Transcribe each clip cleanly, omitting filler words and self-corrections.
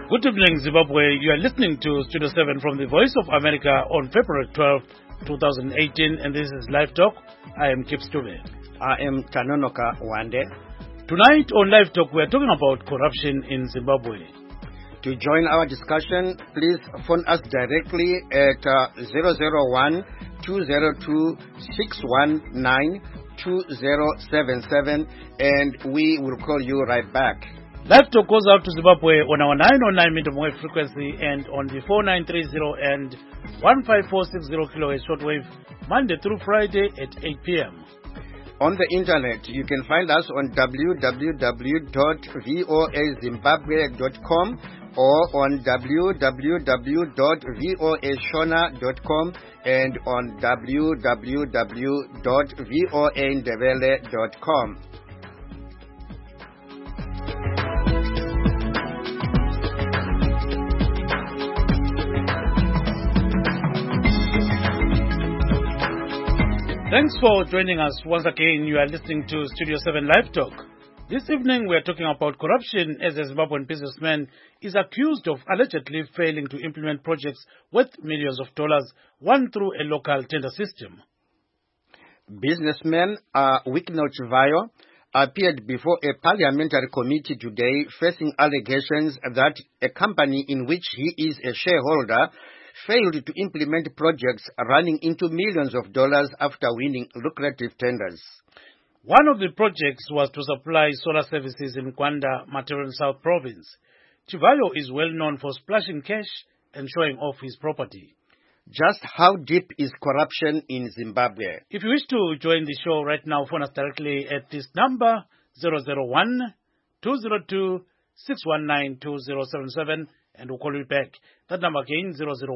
Good evening, Zimbabwe. You are listening to Studio 7 from the Voice of America on February 12, 2018, and this is Live Talk. I am Kip Stube. I am Tanonoka Wande. Tonight on Live Talk, we are talking about corruption in Zimbabwe. To join our discussion, please phone us directly at 001-202-619-2077, and we will call you right back. Live Talk goes out to Zimbabwe on our 909 medium wave frequency and on the 4930 and 15460 kilohertz shortwave, Monday through Friday at 8 p.m. On the internet, you can find us on www.voazimbabwe.com or on www.voashona.com and on www.voandebele.com. Thanks for joining us once again. You are listening to Studio 7 Live Talk. This evening we are talking about corruption as a Zimbabwean businessman is accused of allegedly failing to implement projects worth millions of dollars won through a local tender system. Businessman Wycliffe Chivayo appeared before a parliamentary committee today facing allegations that a company in which he is a shareholder failed to implement projects running into millions of dollars after winning lucrative tenders. One of the projects was to supply solar services in Kwanda, Mataren South Province. Chivayo is well known for splashing cash and showing off his property. Just how deep is corruption in Zimbabwe? If you wish to join the show right now, phone us directly at this number 001-202-619-2077 and we'll call you back. That number again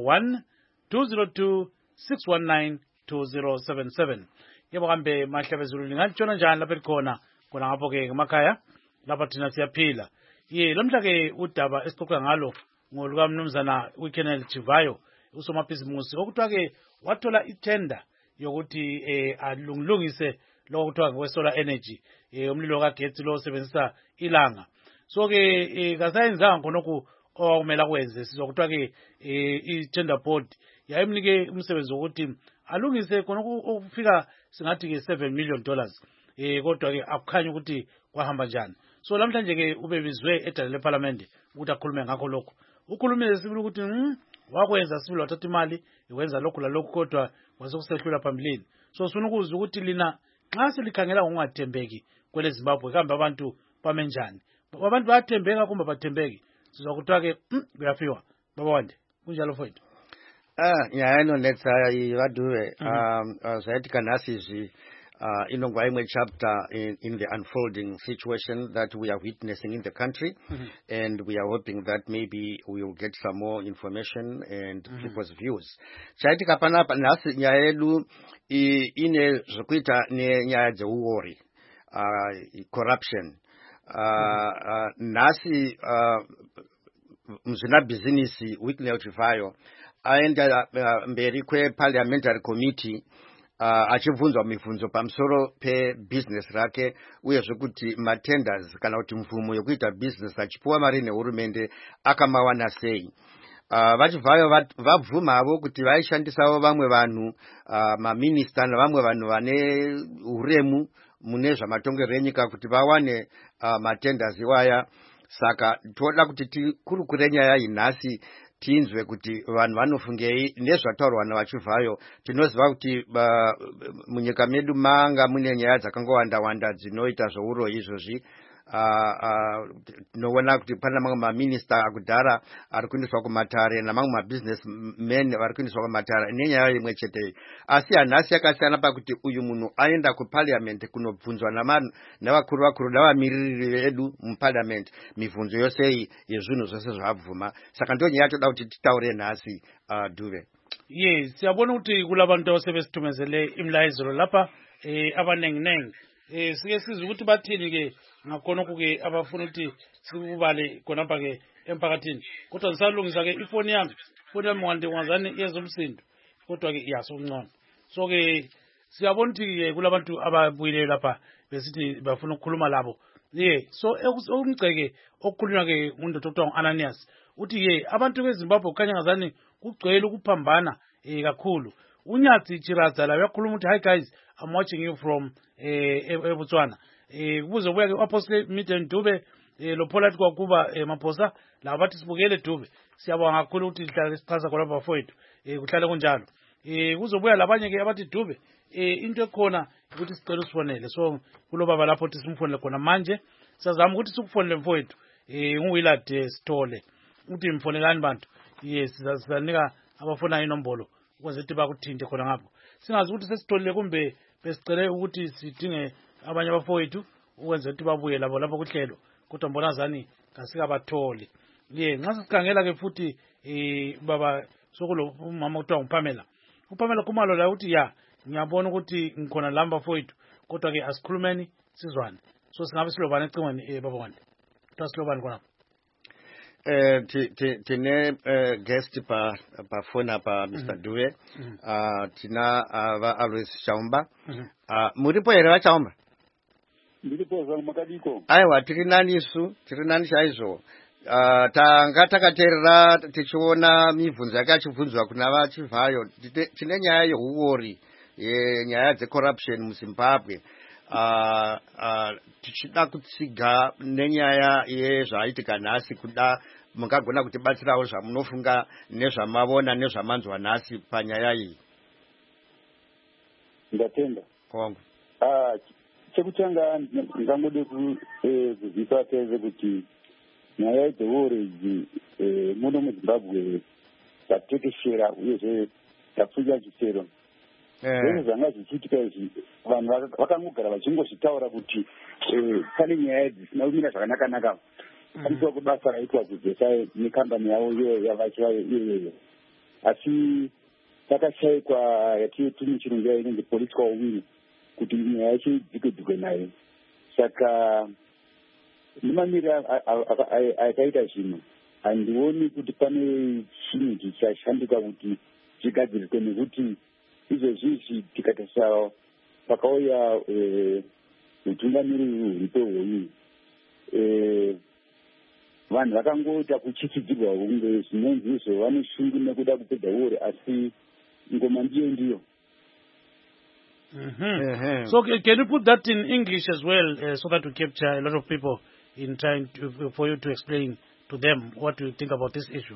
001-202-619-2077. Yebo kambe mahlebe zulu lingantshona njani lapha elikhona khona ngapho ke emakhaya lapha thina siyaphila. Lamhla ke udaba esixoxa ngalo ngoluka mnumzana Wycliffe Chivayo usomabhizimusi okuthiwa ke wathola itender yokuthi alungilungise lo kuthiwa ngokwe-solar energy umlilo kagetsi lo osebenzisa ilanga. So ke kasayenzanga khonokho okumele akwenze sizokuthiwa ke i-tender board yayimnike umsebenzi wokuthi alungise khonokho okufika singathi ke $7 million kodwa ke akukhanya ukuthi kwahamba njani. So namhlanje ke ubebizwe edale leparlament ukuthi akhulume ngakho lokho. Ukhulumile sibili ukuthi wakwenza sibili wathatha imali ikwenza lokho lalokho kodwa wasokusehlula phambilini. So sifuna ukuzwa ukuthi lina nxa selikhangela ngokungathembeki kwele Zimbabwe kambe abantu bame njani. Abantu bayathembeka kumbe bathembeki. Sizokuthiwa ke kuyafiwa. Baba Wande kunjalo mfowethu. Yayino letsa iwaduwe zathi kanasizwi inongwa imwe chapter in the unfolding situation that we are witnessing in the country, and we are hoping that maybe we will get some more information and people's views. Chaiti kapana nasi nyaelu ine zokuita ne nyaya dzeuori corruption nasi mzina business Wycliffe Chivayo aenda mberi kwe parliamentary committee achibvunzwa mibvunzo pamusoro pe business rake uye zvekuti matenders kana kuti mvumo yokuita business achipuwa mari nehurumende akamawana sei. Vachibvayo vabvumavo kuti vaishandisawo vamwe vanhu maminista nevamwe vanhu vane uremu mune zvamatongerero enyika kuti vawane matenders iwaya. Saka toda kuti tikurukure nyaya inhasi tinzwe kuti vanhu vanofungei nezvataurwa navachivayo. Tinoziva kuti munyika medu manga mune nyaya dzakangowanda dzinoita zvouroyi izvozvi. Tinoona kuti pana mamwe maminista akudhara ari kuendeswa kumatare namamwe mabusiness men vari kuendeswa kumatare nenyaya imwe chete. Asi hanhasi yakasiyana pakuti uyu munhu aenda kuparliament kunobvunzwa navakuru navamiriri vedu muparliament mibvunzo yose iyi yezvinhu zvose zvabvuma. Saka ndo nyaya toda kuti titaure nhasi Duve. Yes, siyabona ukuthi kulabantu abasebesitumezele imlayezelo lapha abanenginengi. Sike sizwe ukuthi bathini ke ngakhonokho ke abafuna ukuthi sikubale khonapha ke emphakathini. Kodwa ngisalungisa ke ifoni yami wande wazane yezomsindo. Kodwa ke iyasongcono. So ke siyabona ukuthi ke kulabantu ababuyile lapha besithi bafuna ukukhuluma labo so umgceke okukhulunywa ke umuntu Dr. Ananias uthi abantu beZimbabwe kukhanya ngazani kugcwele ukuphambana kakhulu. Unyathi Chiradza la uyakhuluma uthi, hi guys, I'm watching you from eBotswana. Kuzobuya ke Apostle Milton Dube lo Pholathi kwakuba Maphosa la bathi sibukele Dube. Siyabonga kakhulu ukuthi lihlale sichaza khona bafowethu. Kuhlale kunjalo. Kuzobuya labanye ke abathi Dube into ekhona ukuthi sicela usifonele. So kulo baba lapho ukuthi simfonele khona manje. Sizama ukuthi sikufonele mfowethu. nguWillard Sithole. Uthi mfonelani bantu. Yes, sizanika abafuna inombolo ukuze ukuthi bakuthinte khona ngapho. Singazi ukuthi sesitholile kumbe besicele ukuthi sidinge abanye abafowethu ukwenza ukuthi babuye labo lapho kuhlelo. Kodwa mbona zani kasikabatholi. Nxa sikhangela ke futhi baba sokulo umama uthiwa uPamela. uPamela Khumalo la uthi ngiyabona ukuthi ngikhona lamba mfowethu kodwa ke asikhulumeni sizwane. So singabe silobana ecingweni baba wande. Tasilobani khona. Tine guest pa phone pa Mr. Dube. Tina Alois Chaumba. Muripo era Chaumba. Ndiripo za makadiko. Aiwa tiri nani chaizo. Tanga takaterera tichiona mibvunzo yakachibvunzwa kuna vachivhayo tine nyaya yehuori nyaya dzecorruption muZimbabwe. Tichida kutsiga nenyaya yezvaitika nhasi kuda mungagona kutibatsirawo zvamunofunga nezvamavona nezvamanzwa nhasi panyaya iyi. Ndatenda. Kongo. Chekutanga ndangode kuzivisa teze kuti nyaya yedzeore idzi muno muZimbabwe tatekeshera uyezve tapfuja chisero. Zvese zvanga zvichiitika izvi vanhu vakangogara vachingozvitaura kuti pane nyaya dzisina kumira zvakanaka paniswa kubasa raitwa kudzesai nekambani yavo yavachivayo iyoyo. Asi takashayikwa yatiti muchirungu inenge political will kuti nyaya yacho idzike nayo. Saka nemamiriro akaita zvinhu handioni kuti pane chinhu chichashandika kuti chigadziriswe nekuti izvezvizvi tikatarisa pakauya utungamiriri huripo hwoyu vanhu vakangoita kuchichidzirwa kunge zvinonzi izvo vane shungu nekuda kupedza uore asi ngoma ndiyo. So can you put that in English as well so that we capture a lot of people in trying for you to explain to them what you think about this issue?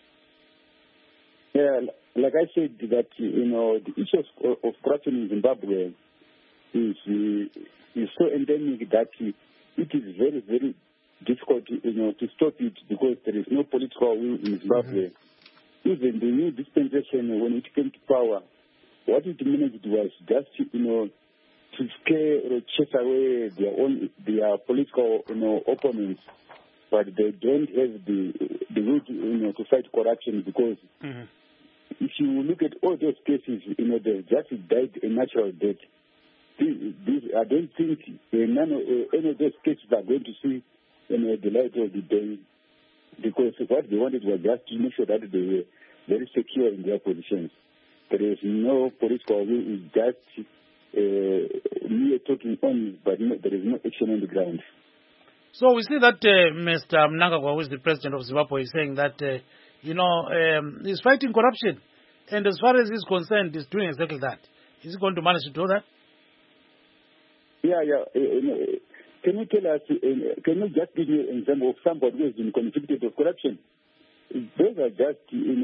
Yeah, like I said, that the issue of corruption in Zimbabwe is so endemic that it is very, very difficult, to stop it because there is no political will in Zimbabwe. Even the new dispensation, when it came to power, what it managed was just, to scare or chase away their political, opponents, but they don't have the will to fight corruption because. If you look at all those cases, they just died a natural death. I don't think any of those cases are going to see the light of the day because what they wanted was just to make sure that they were very secure in their positions. There is no political will, it's just mere talking on, but there is no action on the ground. So we see that Mr. Mnangagwa, who is the president of Zimbabwe, is saying that he's fighting corruption. And as far as he's concerned, he's doing exactly that. Is he going to manage to do that? Yeah. Can you tell us, can you just give me an example of somebody who has been convicted of corruption? Those are just,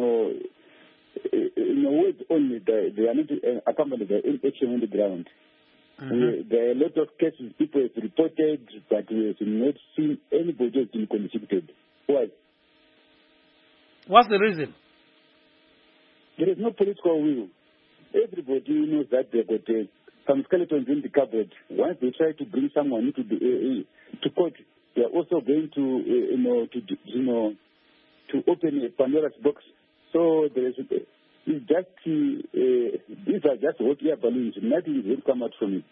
words only. They are not accompanied by action on the ground. There are a lot of cases people have reported, but we have not seen anybody who has been convicted. Why? What's the reason? There is no political will. Everybody knows that they've got some skeletons in the cupboard. Once they try to bring someone into to court, they are also going to open a Pandora's box. So there is these are just hot air balloons. Nothing will come out from it.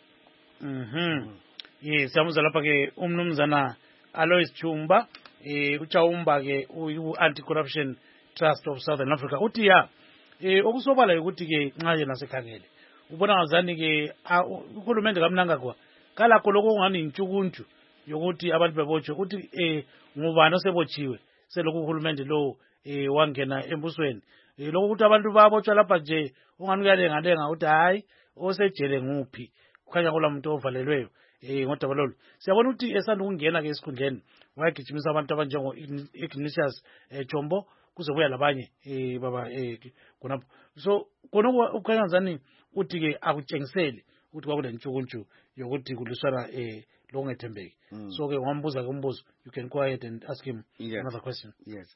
Yes, lapha ke umnumzana Alois Chumba uchaumba ke anti-corruption trust of Southern Africa uthi okusobala ukuthi ke nxa yena sekhangele ubona ngazani ke uhulumende kaMnangagwa kalakho lokho ungani intshukuntshu yokuthi abantu bebotshwe ukuthi ngubani osebotshiwe selokhu uhulumende lo wangena embusweni lokhu ukuthi abantu babotshwa lapha nje ungani kuyalengalenga ukuthi hayi osejele nguphi kukhanya kula muntu ovalelweyo ngodaba lolu siyabona ukuthi esanda ukungena-ke esikhundleni wayegijimisa abantu abanjengo Ignatius Chombo kuzobuya labanye baba khonapho so khonokho ukukhanya ngazani ukuthi-ke akutshengiseli ukuthi kwakulentshukuntshu yokuthi kuliswana lokungethembeki so-ke ngambuza-ke umbuzo you can go ahead and ask him another question. Yes.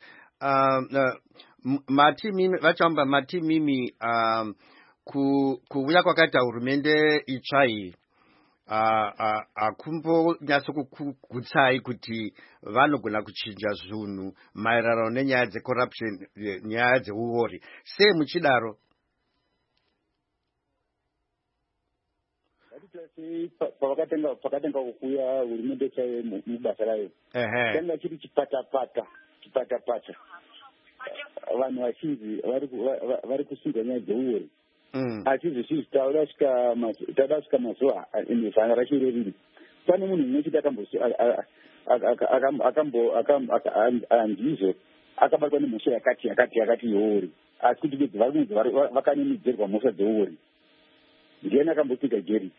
Vachamba mati mimi kuvuya kwakaita hurumende itsva iyi akumbonyatso kugutsai kuti vanogona kuchinja zvinhu maererano nenyaya dzecorruption, nyaya dzeuori, sei muchidaro? pakatenga kukuya hurumende chaiyo mubasa rayo tanga chiri chipatapata vanhu vazhinji vari kusunga nyaya dzeuori asi zvisizvi tada svika mazuva vhanga racho reriri pane munhu mumwe chete handizvo akabatwa nemhosva yakati yeori asi kuti bedzi vari kunzi vakanemidzerwa mhosva dzeuori ndiani akambosvika jeri.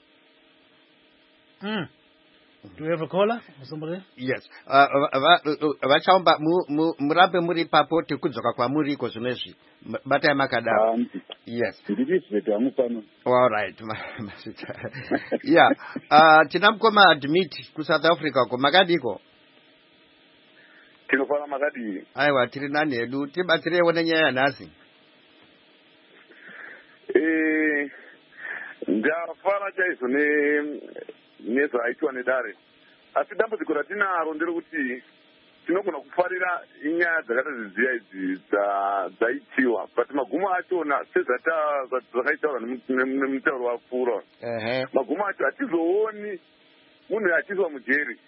Do you have a caller or somebody? Yes. Vachaomba murambe muri papo tekudzoka kwamuriko zvinezvi batai makadaro. Yes. All right. Yeah. Tina mukoma admit ku South Africa ko makadiko. Tinofana makadii. Aiwa tiri nani hedu tibatsirewo nenyaya nhasi. Ndafara chaizvo nezvaitwa nedare, asi dambudziko ratinaro nderekuti tinogona kufarira inyaya dzakataziziya idzi dzaitiwa but magumo achona sezvakaitaura nemutauro wapfuura magumo acho hatizooni munhu achiiswa mujeri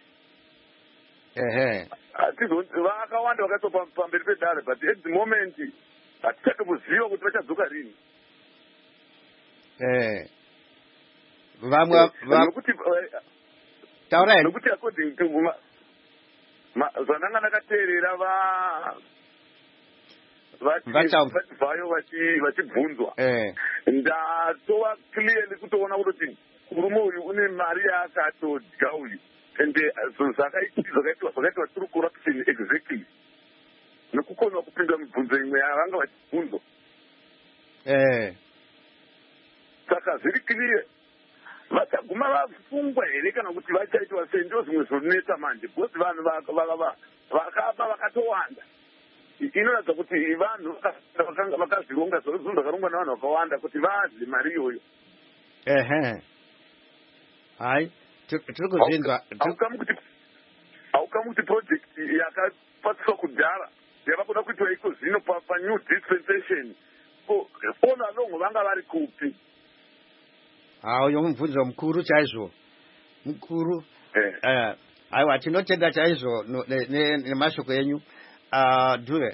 vakawanda vakaiswa pamberi pedare but at the moment hatichatokuziva kuti vachadzoka rini. Nokuti according to zvananga ndakateerera vachibvayo vachibvunzwa ndatova clearly kutoona kuti murume uyu une mari yaakatodya uyu ende zvakaitwa true corruption exactly nekukona kupinda mibvunzo imwe yavanga vachibvunzwa saka zviri clear vachaguma vafungwa here kana kuti vachaitwa sei ndo zvimwe zvinonetsa manje because vanhu vakaba vakatowanda inoratidza kuti vanhu vakazvironga zvinhu zvakarongwa navanhu vakawanda kuti vadye mari iyoyo. Hai tiri kuzvinzwa haukamu kuti project yakapatsiswa kudhara yava kuda kuitwa iko zvino panew dispensation all along vanga vari kupi? Uyo mubvunzo mukuru chaizvo mukuru. Aiwa tinotenda chaizvo nemashoko enyu. Dure.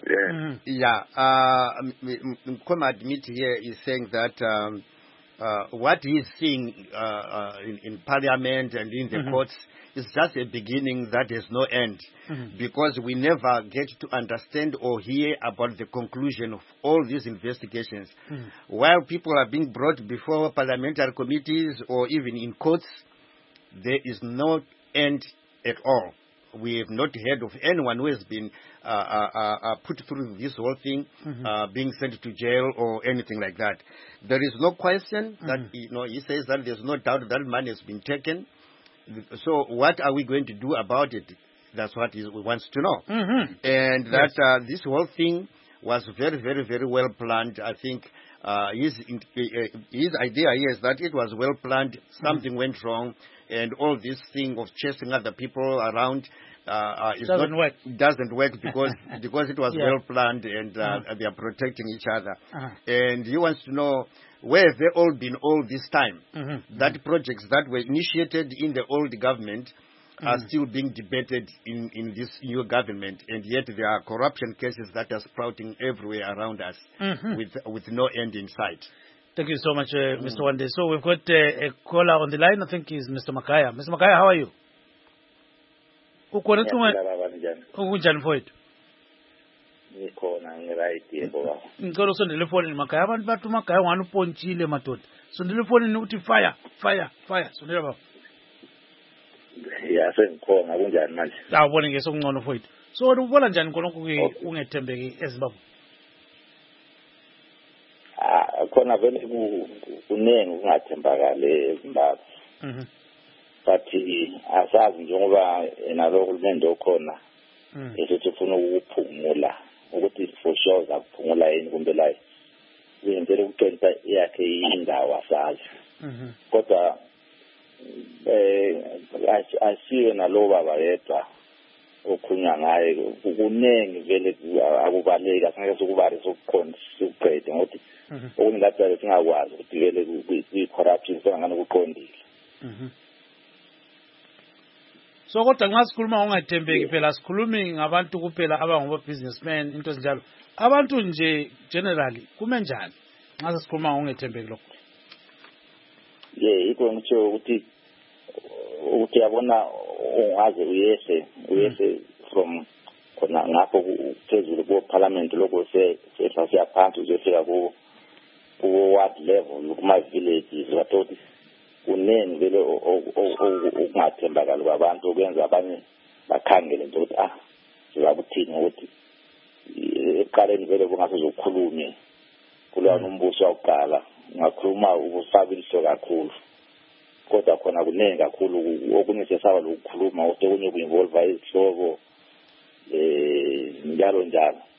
Mukoma admit here is saying that what he is seeing in parliament and in the courts is just a beginning that has no end, because we never get to understand or hear about the conclusion of all these investigations. While people are being brought before parliamentary committees or even in courts, there is no end at all. We have not heard of anyone who has been put through this whole thing, being sent to jail or anything like that. There is no question that, he says that there's no doubt that money has been taken. So what are we going to do about it? That's what he wants to know. And that this whole thing was very, very, very well planned. I think his idea is that it was well planned, something went wrong, and all this thing of chasing other people around doesn't work because it was well planned and they are protecting each other. And he wants to know, where have they all been all this time? That projects that were initiated in the old government are still being debated in this new government, and yet there are corruption cases that are sprouting everywhere around us with no end in sight. Thank you so much, Mr. Wande. So we've got a caller on the line. I think he's Mr. Makaya. Mr. Makaya, how are you? ukhona unjani mfowethu? Ngikhona ngiright yebo baba. Ngicela usondele efonini makhaya, abantu bathi umakhaya ungani upontshile madoda. Sondela efonini uthi fire. Sondela baba. Ya sengikhona kunjani manje? Awubone ke sokungcono mfowethu. So ubona njani khonokho ungethembeki eZimbabwe? Khona vele kunengi ukungathembakali eZimbabwe. But asazi njengoba nalo hulumende okhona esithi ufuna ukuphumula ukuthi for sure zakuphumula yini kumbe la uyenzele ukuqinisa yakhe indawo asazi. Kodwa asiwe nalo baba yedwa okhunya ngaye kunengi vele akubaleki asingeke sokubali sokuqondisa ukuqeda ngokuthi okungathi singakwazi ukuthi vele kwi-corruption sengane kuqondile. So kodwa nxa sikhuluma ungathembeki phela sikhulumi ngabantu kuphela abangoba businessmen into ezinjalo. Abantu nje generally kume njani nxa sikhuluma ungethembeki lokho? Yiko ngitsho ukuthi yabona ungaze uyese from khona ngapho phezulu ku-parliament lokho sesiyaphansi uzofika ku-ward level kuma-villages bathothi kunengi vele ukungathembakali kwabantu okwenza abanye bakhangele nje ukuthi sizakuthini ukuthi ekuqaleni vele kungasezokhulume kulowa nombuso wakuqala ungakhuluma ubusabiliso kakhulu kodwa khona kunengi kakhulu okunye sesaba lokukhuluma okunye ku-involve izihlobo njalo.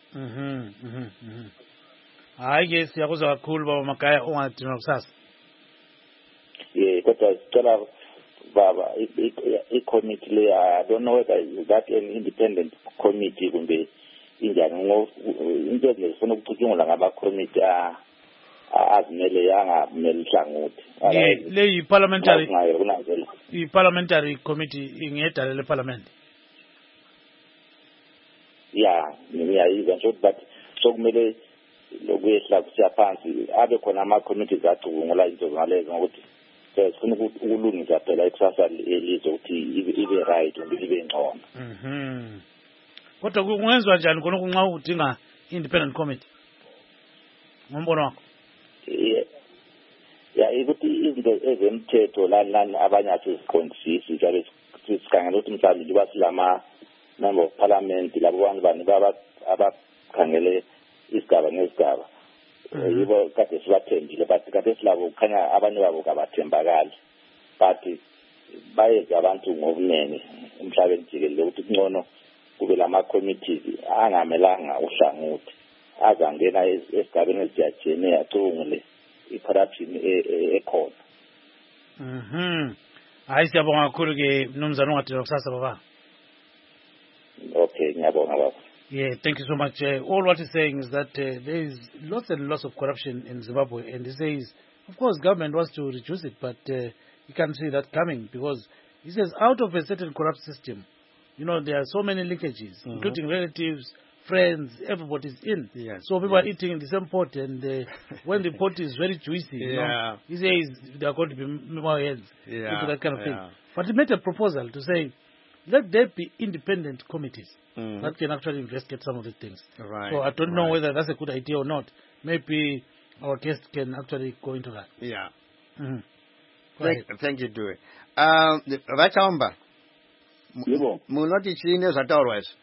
Hayi ke siyakuzwa kakhulu baba Makhaya ungadinwa kusasa. Kodwa sicela baba i-committee le I don't know whether that an independent committee kumbe injani into ezifuna ukucutshungula ngama-committee azimele yangamele ihlangothi. Le yi-parliamentary committee ingedala le-parliament. Ngiyayizwa nje but sokumele lokuyehla kusiyaphansi abe khona ama-committees acubungula into zalezo ngokuthi sifuna ukulungisa phela ikusasa elizwe ukuthi ibe right ibe ngcono. Kodwa kungenziwa njani khona nxa udinga independent committee ngombono wakho? Ukuthi izinto ezemthetho lani abanye asiziqondisisi njalo sikhangela ukuthi mhlawumbe liba silama member of parliament labo bantu abakhangele isigaba ngezigaba yibo kade sibathembile but kade silabo kukhanya abanye babo kabathembakali but bayenza abantu ngobunene emhlabeni jikelele ukuthi kungcono kube lama-committees angamelanga uhlangothi azangena esigabeni ezijajene acungule i-corruption ekhona. Hayi siyabonga kakhulu ke mnumzane ungadinwa kusasa baba. Okay, ngiyabonga baba. Yeah, thank you so much. All what he's saying is that there is lots and lots of corruption in Zimbabwe, and he says, of course, government wants to reduce it, but you can't see that coming because he says out of a certain corrupt system, there are so many linkages, including relatives, friends, everybody's in. Yes. So people are eating in the same pot, and when the pot is very juicy, he says there are going to be more heads into that kind of thing. But he made a proposal to say, let there be independent committees that can actually investigate some of these things. Right. So I don't know whether that's a good idea or not. Maybe our guest can actually go into that. Yeah. Thank you, Dewey. Vachamba. Munoti chine zvataurwa izvi.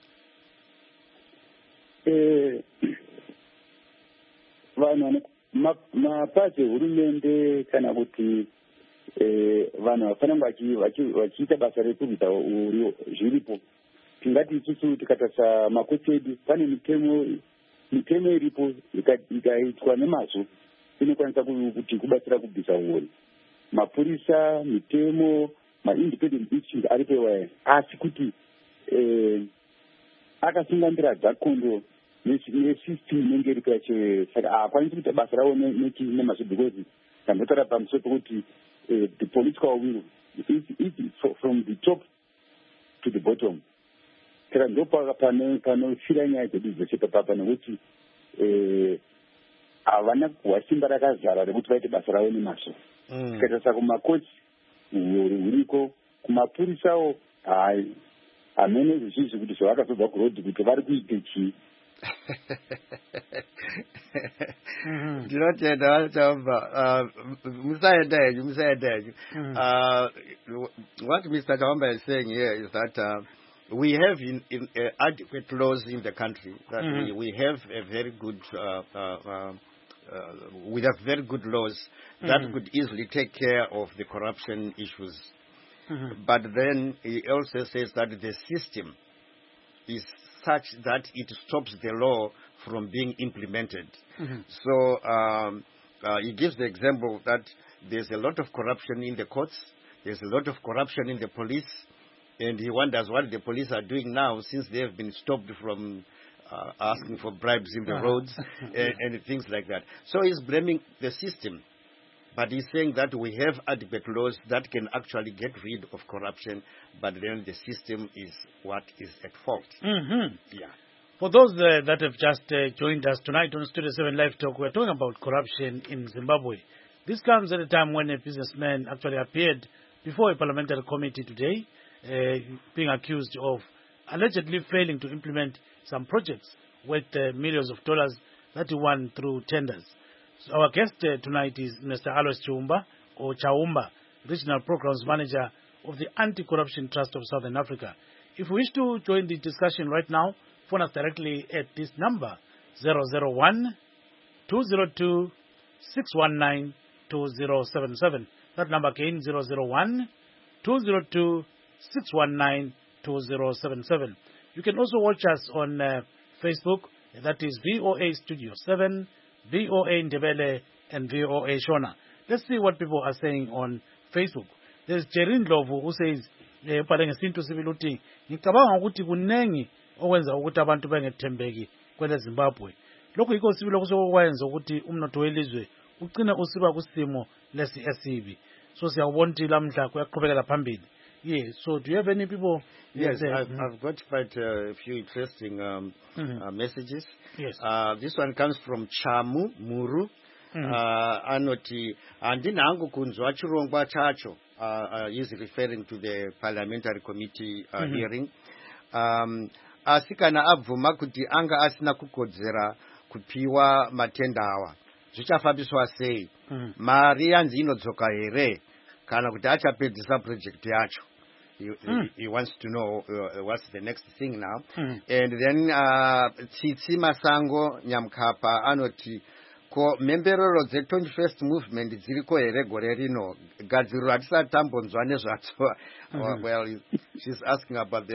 Vanhu mapazi ehurumende kana kuti vanhu vafanira vachiita basa rekubvisa uriwo zviripo. Tingati isusu tikatarisa makoti edu pane mitemo iripo ikaitwa nemazvo inokwanisa kuti kubatsira kubvisa uri. Mapurisa, mitemo, ma-independent institutions aripo iwayo, asi kuti akasungamira dzakondo nesystem inenge iripo yacho. Saka haakwanisi kuita basa ravo nemazvo because tambotaura pamusoro pekuti the political will is from the top to the bottom. Saka ndo panofira nyaya dzedu dzese papapa nekuti havana kuhwa simba rakazara rekuti vaite basa ravo nemazvo. Tikatarisa kumakoti huriko, kumapurisawo hayi. hamene zvisizvi kuti zvavakazobva kurodhi kuti vari kuite chii. Ndinotenda Chaumba. Musaenda henyu. What Mr. Chaumba is saying here is that we have in adequate laws in the country. That we have a very good we have very good laws that could easily take care of the corruption issues. But then he also says that the system is such that it stops the law from being implemented. So he gives the example that there's a lot of corruption in the courts, there's a lot of corruption in the police, and he wonders what the police are doing now since they have been stopped from asking for bribes in the roads and things like that. So he's blaming the system. But he's saying that we have adequate laws that can actually get rid of corruption, but then the system is what is at fault. Yeah. For those that have just joined us tonight on Studio 7 Live Talk, we're talking about corruption in Zimbabwe. This comes at a time when a businessman actually appeared before a parliamentary committee today, being accused of allegedly failing to implement some projects worth millions of dollars that he won through tenders. So our guest tonight is Mr. Alois Chaumba, Regional Programs Manager of the Anti-Corruption Trust of Southern Africa. If you wish to join the discussion right now, phone us directly at this number, 001-202-619-2077. That number again, 001-202-619-2077. You can also watch us on Facebook, that is VOA Studio 7, VOA Ndebele, and VOA Shona. Let's see what people are saying on Facebook. There's Jerin Lovu who says, ngicabanga ukuthi kunengi okwenza ukuthi abantu bengethembeki kwele Zimbabwe. Lokho yikho sibilo kusokwenza ukuthi umnotho welizwe ugcine usiba kusimo lesi esibi. So siyabona ukuthi lamhla kuyaqhubekela phambili. Yeah, so do you have any people? Yes, I've got quite a few interesting messages. Yes. This one comes from Chamu Muru. Anoti andinangu kunzwa chirongwa chacho. He's referring to the parliamentary committee hearing. Asikana abvuma kuti anga asina kukodzera kupiwa matenda awa. Zvichafambiswa sei? Mari yanzi inodzoka here kana kuti achapedzisa project yacho. He wants to know what's the next thing now. And then Tsitsi Masango Nyamkapa anoti ko memberero the 21st movement dziriko here gore rino gadziro atisati tambonzwa nezvacho. Well, she's asking about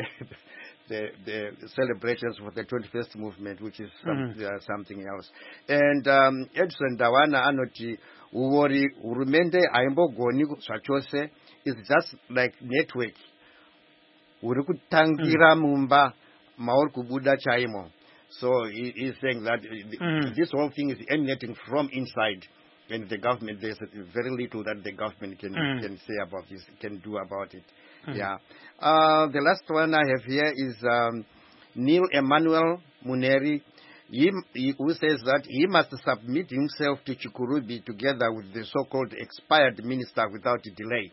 the celebrations for the 21st movement, which is something else. And Edson Dawana anoti uwori urumende aimbogoni zvachose is just like network. Uri kutangira mumba mauri kubuda chaimo. So he's saying that this whole thing is emanating from inside, and the government, there's very little that the government can say about this, can do about it. Yeah. The last one I have here is Neil Emmanuel Muneri, who says that he must submit himself to Chikurubi together with the so-called expired minister without delay.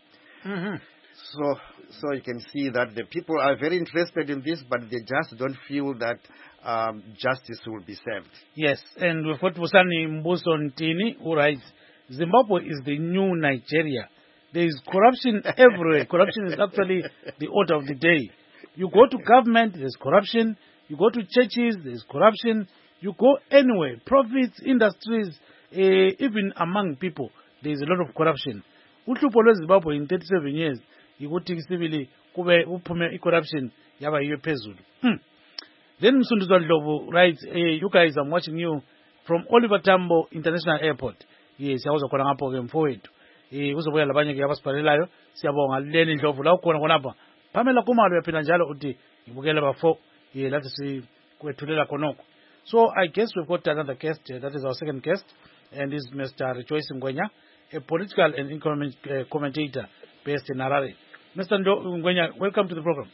So you can see that the people are very interested in this, but they just don't feel that justice will be served. Yes, and we've got Musani Mbuso Ntini, who writes, Zimbabwe is the new Nigeria. There is corruption everywhere. Corruption is actually the order of the day. You go to government, there's corruption. You go to churches, there's corruption. You go anywhere, profits, industries, even among people, there's a lot of corruption. Uhlupho lweZimbabwe in 37 years, yikuthi sibili kube uphume corruption yaba yiyo phezulu. Then Msunduzwa Ndlovu writes, you guys, I'm watching you from Oliver Tambo International Airport. Yes, siyawuza khona ngapho ke mfowethu. Uzobuya labanye ke abasibhalelayo, siyabonga leni Ndlovu la ukhona khonapha. Pamela Kumalo yaphila njalo uthi ngibukele bafo, lathi sikwethulela khonoko. So I guess we've got another guest, that is our second guest, and this is Mr. Rejoice Ngwenya, a political and economic commentator based in Harare. Mr. Ngwenya, welcome to the program.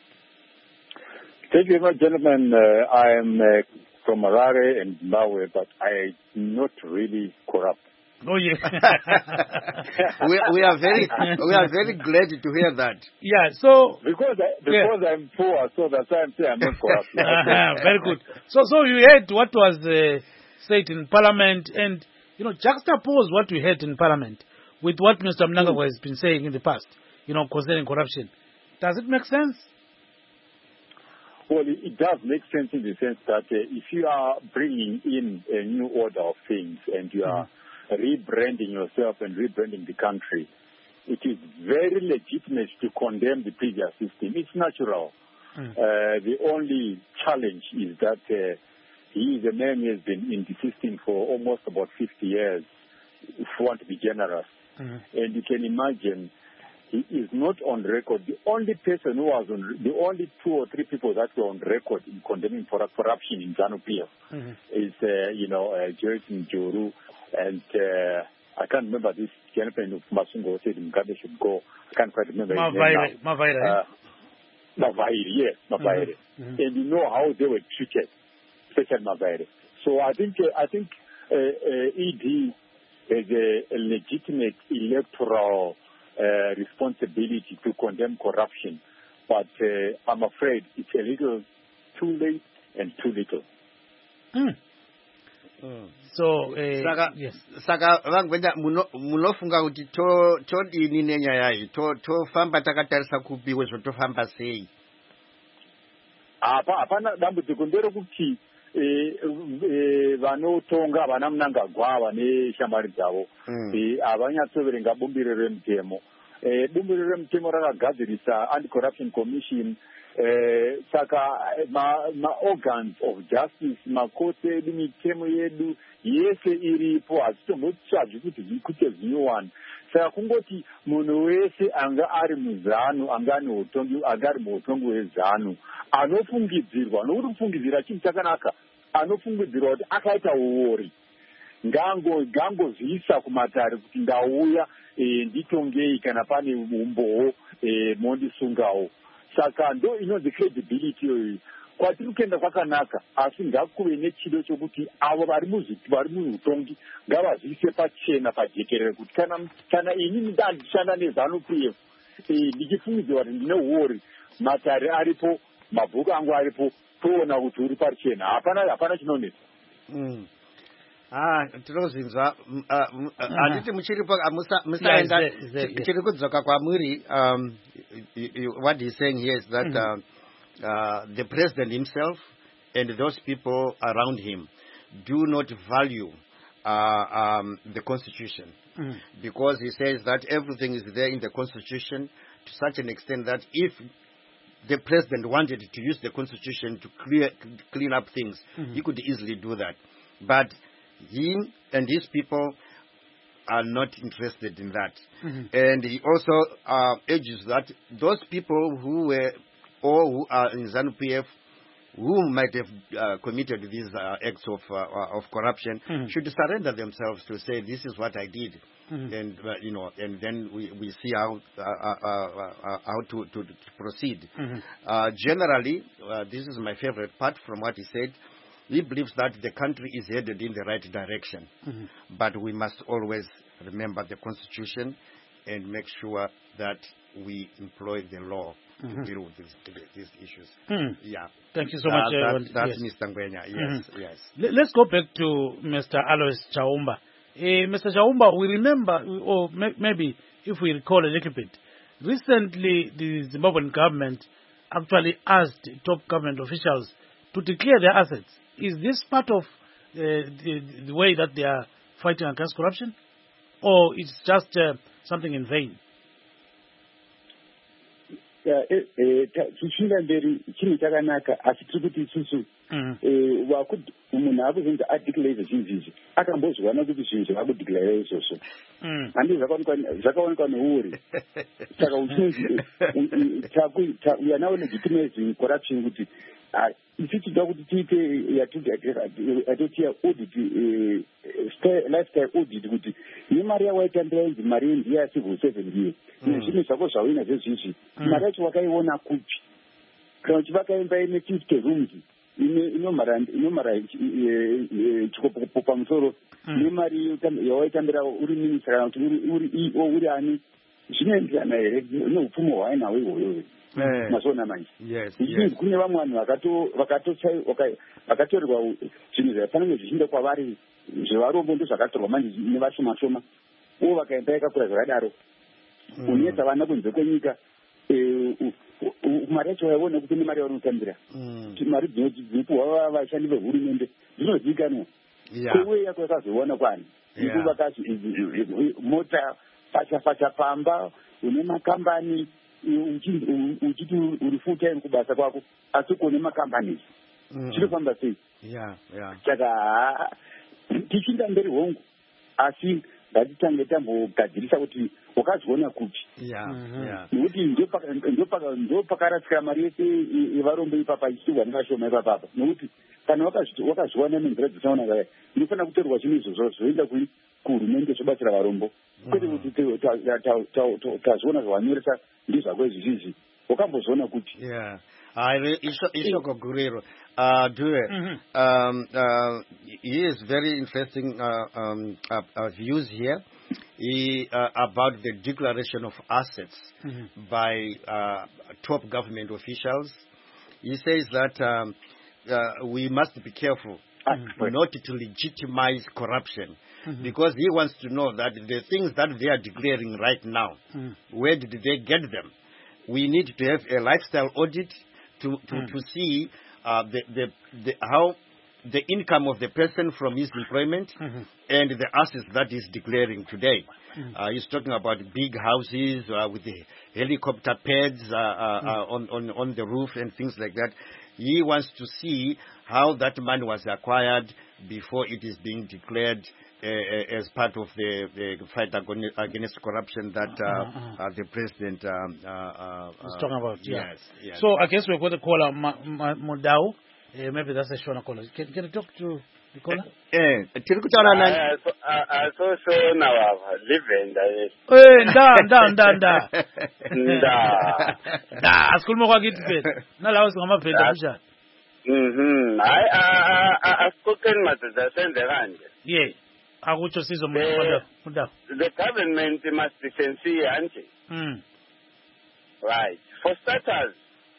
Thank you very much, gentlemen. I am from Harare and Zimbabwe, but I am not really corrupt. Oh, yeah. we are very glad to hear that. Yeah, so... Because I'm poor, so that's why I'm saying I'm not corrupt. Very good. So you heard what was said in Parliament, and, juxtapose what we heard in Parliament with what Mr. Mnangagwa has been saying in the past, concerning corruption. Does it make sense? Well, it does make sense in the sense that if you are bringing in a new order of things and you are rebranding yourself and rebranding the country, it is very legitimate to condemn the previous system. It's natural. The only challenge is that he is a man who has been in the system for almost about 50 years, if you want to be generous. And you can imagine he is not on record. The only person who was the only 2 or 3 people that were on record in condemning corruption in ZANU-PF is, Joyce Mjoru, and I can't remember this gentleman of Masungo said Mugabe should go. I can't quite remember his name now. Mavaire, yes, Mavaire. And you know how they were treated, especially Mavaire. So I think ED has a legitimate electoral responsibility to condemn corruption, but I'm afraid it's a little too late and too little. So yes. Saka vangwenda munofunga kuti todini nenyaya iyi tofamba takatarisa kupi wezvotofamba sei. Hapana dambudziko nderekuti vanotonga vana Mnangagwa vane shamwari dzavo havanyatsoverenga bumbiro remutemo. Bumbiro remutemo rakagadzirisa Anti-Corruption Commission, saka ma-organs of justice, makoti edu, mitemo yedu yese iripo, hazvitombotsvadzvi kuti zvikute zvinyowani. Saka kungoti munhu wese anga ari muzanu, anga ari muutongi hwezanu, anofungidzirwa, nokuti kufungidzira chinhu chakanaka, anofungidzirwa kuti akaita uori, ngangozviisa kumatare kuti ndauya nditongei kana pane umbowo mondisungawo. Saka ndo inonzi credibility iyoyi. Kwatiri kuenda kwakanaka, asi ngakuve nechido chokuti avo vari muutongi ngavazviise pachena pajekerere kuti kana inini ndandishanda neZANU-PF ndichifungidzirwa kuti ndine uori, matare aripo, mabhuku angu aripo, toona kuti uri pachena. Hapana chinonetsa. Tinozinzwa handiti muchiripo musaenda chiri kudzoka kwamuri. What he's saying here is that the president himself and those people around him do not value the constitution, because he says that everything is there in the constitution to such an extent that if the president wanted to use the constitution to clean up things, he could easily do that. But he and his people are not interested in that. And he also urges that those people who were or who are in ZANU-PF who might have committed these acts of corruption should surrender themselves to say, this is what I did. And and then we see how to proceed. Generally, this is my favorite part from what he said. He believes that the country is headed in the right direction, but we must always remember the constitution and make sure that we employ the law to deal with these issues. Yeah. Thank you so much. That's Mr. Ngwenya. Yes. Let's go back to Mr. Alois Chaumba. Mr. Chaumba, we remember, or maybe if we recall a little bit, recently the Zimbabwean government actually asked top government officials to declare their assets. Is this part of the way that they are fighting against corruption? Or it's just something in vain? Tichinga mberi chinhu chakanaka asi tiri kuti isusu wakuti munhu akuzonzi adeclare zvinhu izvi akambozviwana kuti zvinhu zvakudeclare izvozvo handi zvakaonekwa neuri. Saka uchinzi we are now legitimizing corruption kuti isi tinoda kuti tiite yatotiya audit, lifestyle audit, kuti nemari yawaitambira inzi mari yendiye ya civil servant iye nezvinhu zvako zvawina zvezvizvi mari yacho wakaiona kupi kana uchivaka imba ine 50 rooms inomhara chikopokopo pamusoro nemari yawaitambira uri minisita kana kuti uri EO uri ani zvinoenderana here neupfumi hwainahwo ihwoyo mazuva manje. Kune vamwe vanhu vakatorerwa zvinhu zvaifanira zvichienda kwavari zvevarombo ndo zvakatorwa manje nevashoma shoma uwo vakaenda ikakura zvakadaro kunetsa vana kunze kwenyika. Mari yacho waiona kuti ne mari yavanotambira mari dzinopuhwa vashandi vehurumende dzinozivikanwa kweuye yako yakazoona kwani ikuvaka mota fasha pamba une makambani uchiti uri full time kubasa kwako asi kuone makambani chinofamba sei? Saka tichinda mberi hongu asi ngatitange tambogadzirisa kuti wakazviona kuti nekuti ndo pakaratsika mari yese yevarombo ipapa ichitirwa nevashoma ipapapa nekuti kana wakazviona nenzira dzisaona kaya inofanira kutorwa chinhu izvozvo zvoenda kuhurumende zvobatsira varombo kwete kuti tazviona zvawanyoresa ndizvako izvizvizvi wakambozviona kuti ishoko guriro he is very interesting views here about the declaration of assets by top government officials. He says that we must be careful not to legitimize corruption because he wants to know that the things that they are declaring right now, where did they get them? We need to have a lifestyle audit to see how the income of the person from his employment and the assets that he's declaring today. He's talking about big houses with the helicopter pads on the roof and things like that. He wants to see how that money was acquired before it is being declared as part of the fight against corruption that the president is talking about. Yes. So I guess we're going to call Mudau. Maybe that's a short caller. Can you talk to the caller? I saw so now I've living Askulmo kwa kitu pete. Na lao kama pete bisha. I spoken matter send the range. Yeah. Akucho sizo Mudau. The government must be sincere, auntie. Right. For starters,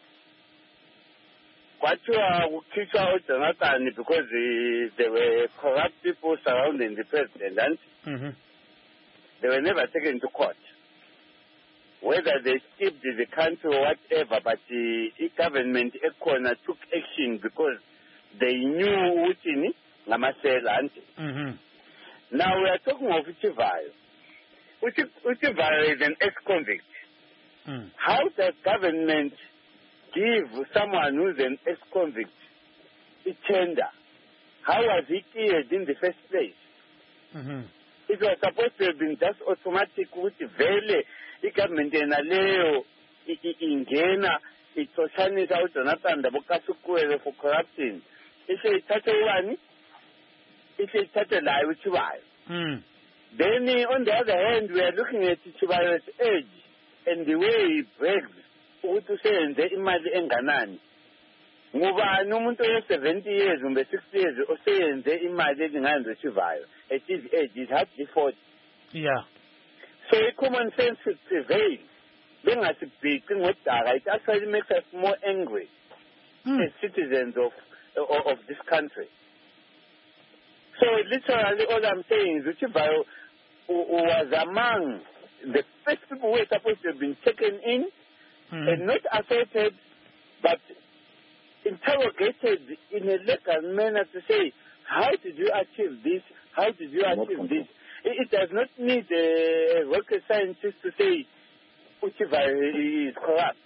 what you are kicked out Jonathan because there were corrupt people surrounding the president and they were never taken to court. Whether they skipped the country or whatever, but the government took action because they knew which in Namasel. Now we are talking of Uchivayo. Uchivayo is an ex-convict. How does government give someone who's an ex-convict a tender? How was he cleared in the first place? It was supposed to have been just automatic with vele the government in Aleo ingena itoshanis out Jonathan the Bokasukuele for corrupting. If it touch one, if it touch a lie with Chivayo. Then on the other hand we are looking at Chivayo's age and the way he breaks ukusebenze imali enganani ngoba umuntu we-70 years kumbe 60 years oseyenze imali elingana nesivayo at his age is hardly 40. So common sense should prevail. Bengasibhixi ngodaka, it actually makes us more angry as citizens of this country. So literally all I'm saying is Uchivayo was among the first people who were supposed to have been taken in and not assaulted, but interrogated in a legal manner to say, how did you achieve this? How did you achieve this? It does not need a rocket scientist to say Uchivayo is corrupt.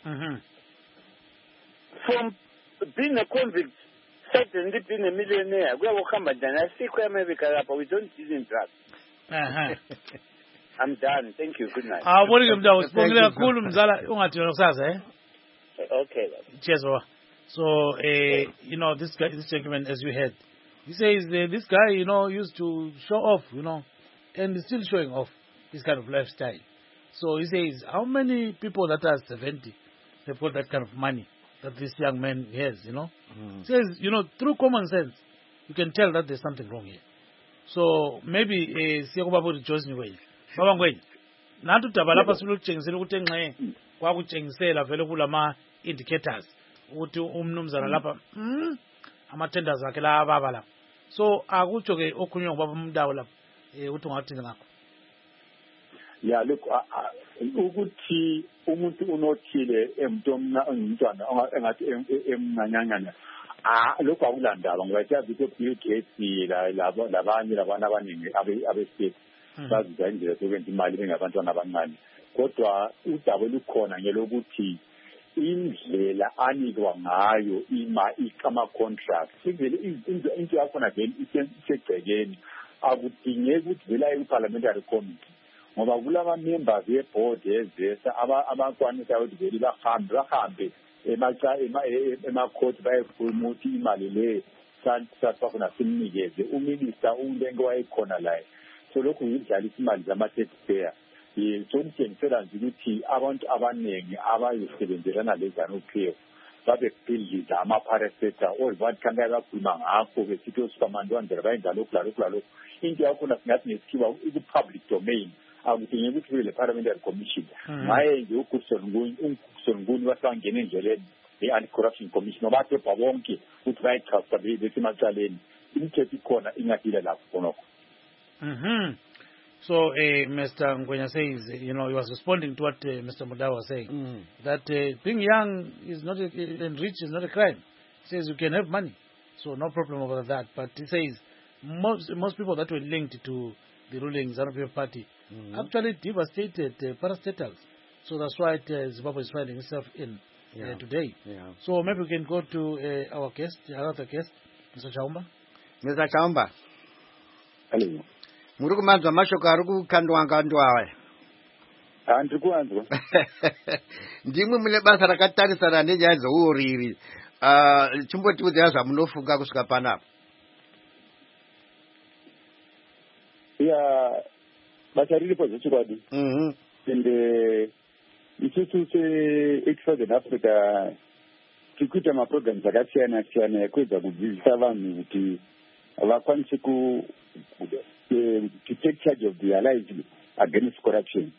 From being a convict, certainly being a millionaire, we don't use in drugs. I'm done. Thank you. Good night. Okay. Cheers, baba. So, this gentleman, as you heard, he says this guy, used to show off, and he's still showing off this kind of lifestyle. So he says, how many people that are 70, they've got that kind of money? that this young man has, says, through common sense, you can tell that there's something wrong here. So maybe siyakubabuthi Joyce Ngwenya. Baba Ngwenya. Nathi udaba lapha silutshengisela ukuthi enxe kwakutshengisela vele kulama indicators ukuthi umnumzana lapha ama-tenders akhe la ababa lapha. So akutsho ke okhulunywa ngubaba uMdawu lapha ukuthi ungathini ngakho. Yeah, look, ukuthi umuntu unothile umntwana engathi emncanyanyana lokho akulandaba ngoba siyazi ukuthi Bill Gates labanye labana abaningi abe-state baziza indlela zokwenza imali bengabantwana abancane. Kodwa udaba olukhona ngelokuthi indlela anikwa ngayo ama-contracts into yakhona vele isegcekeni, akudingeki ukuthi vele aye ku-parliamentary committee ngoba kulama-members ye-board ezesa abakwanisa ukuthi vele bahambe emakhoti bayekhuluma ukuthi imali le safuna simnikeze uminister ulenke wayekhona laye. So lokhu yidlalisa imali zama-taxpayer. Sokutshengisela nje ukuthi abantu abaningi abayisebenzelana leZANU-PF babebhidliza ama-parastatal olivathi khange bakhuluma ngakho besithi oSuperman wandlela bayenza lokhu lalokhu. Into yakhona singathi ngesikhiwa iku-public domain, akudingeki ukuthi le parliamentary commission ngaye nje uGoodson Nguni wasangena endleleni i-anti-corruption commission obathe bonke ukuthi bayichasa besemacaleni. Imithetho ikhona ingadile lapho khonokho. So Mr. Ngwenya says, he was responding to what Mr. Mudawa was saying, that being young is not and rich is not a crime. He says you can have money, so no problem over that. But he says most people that were linked to the ruling ZANU-PF party actually devastated parastatals. So that's why Zimbabwe is finding itself in today. Yeah. So maybe we can go to our guest, another guest, Mr. Chaumba. Mr. Chaumba. Hello. Muri kumanzwa mashoko ari kukandwa aya. Ndiri kuanzwa. Ndimwe mune basa rakatarisana nenyaya dzeuriri. Chimbotiudza zvamunofunga kusvika panapa. Yeah, basa riripo zvechokwadi. Ende isusu se-Southern Africa tikuita maprograms akasiyana siyana ekuedza kudzidzisa vanhu kuti vakwanise to take charge of their lives against corruption.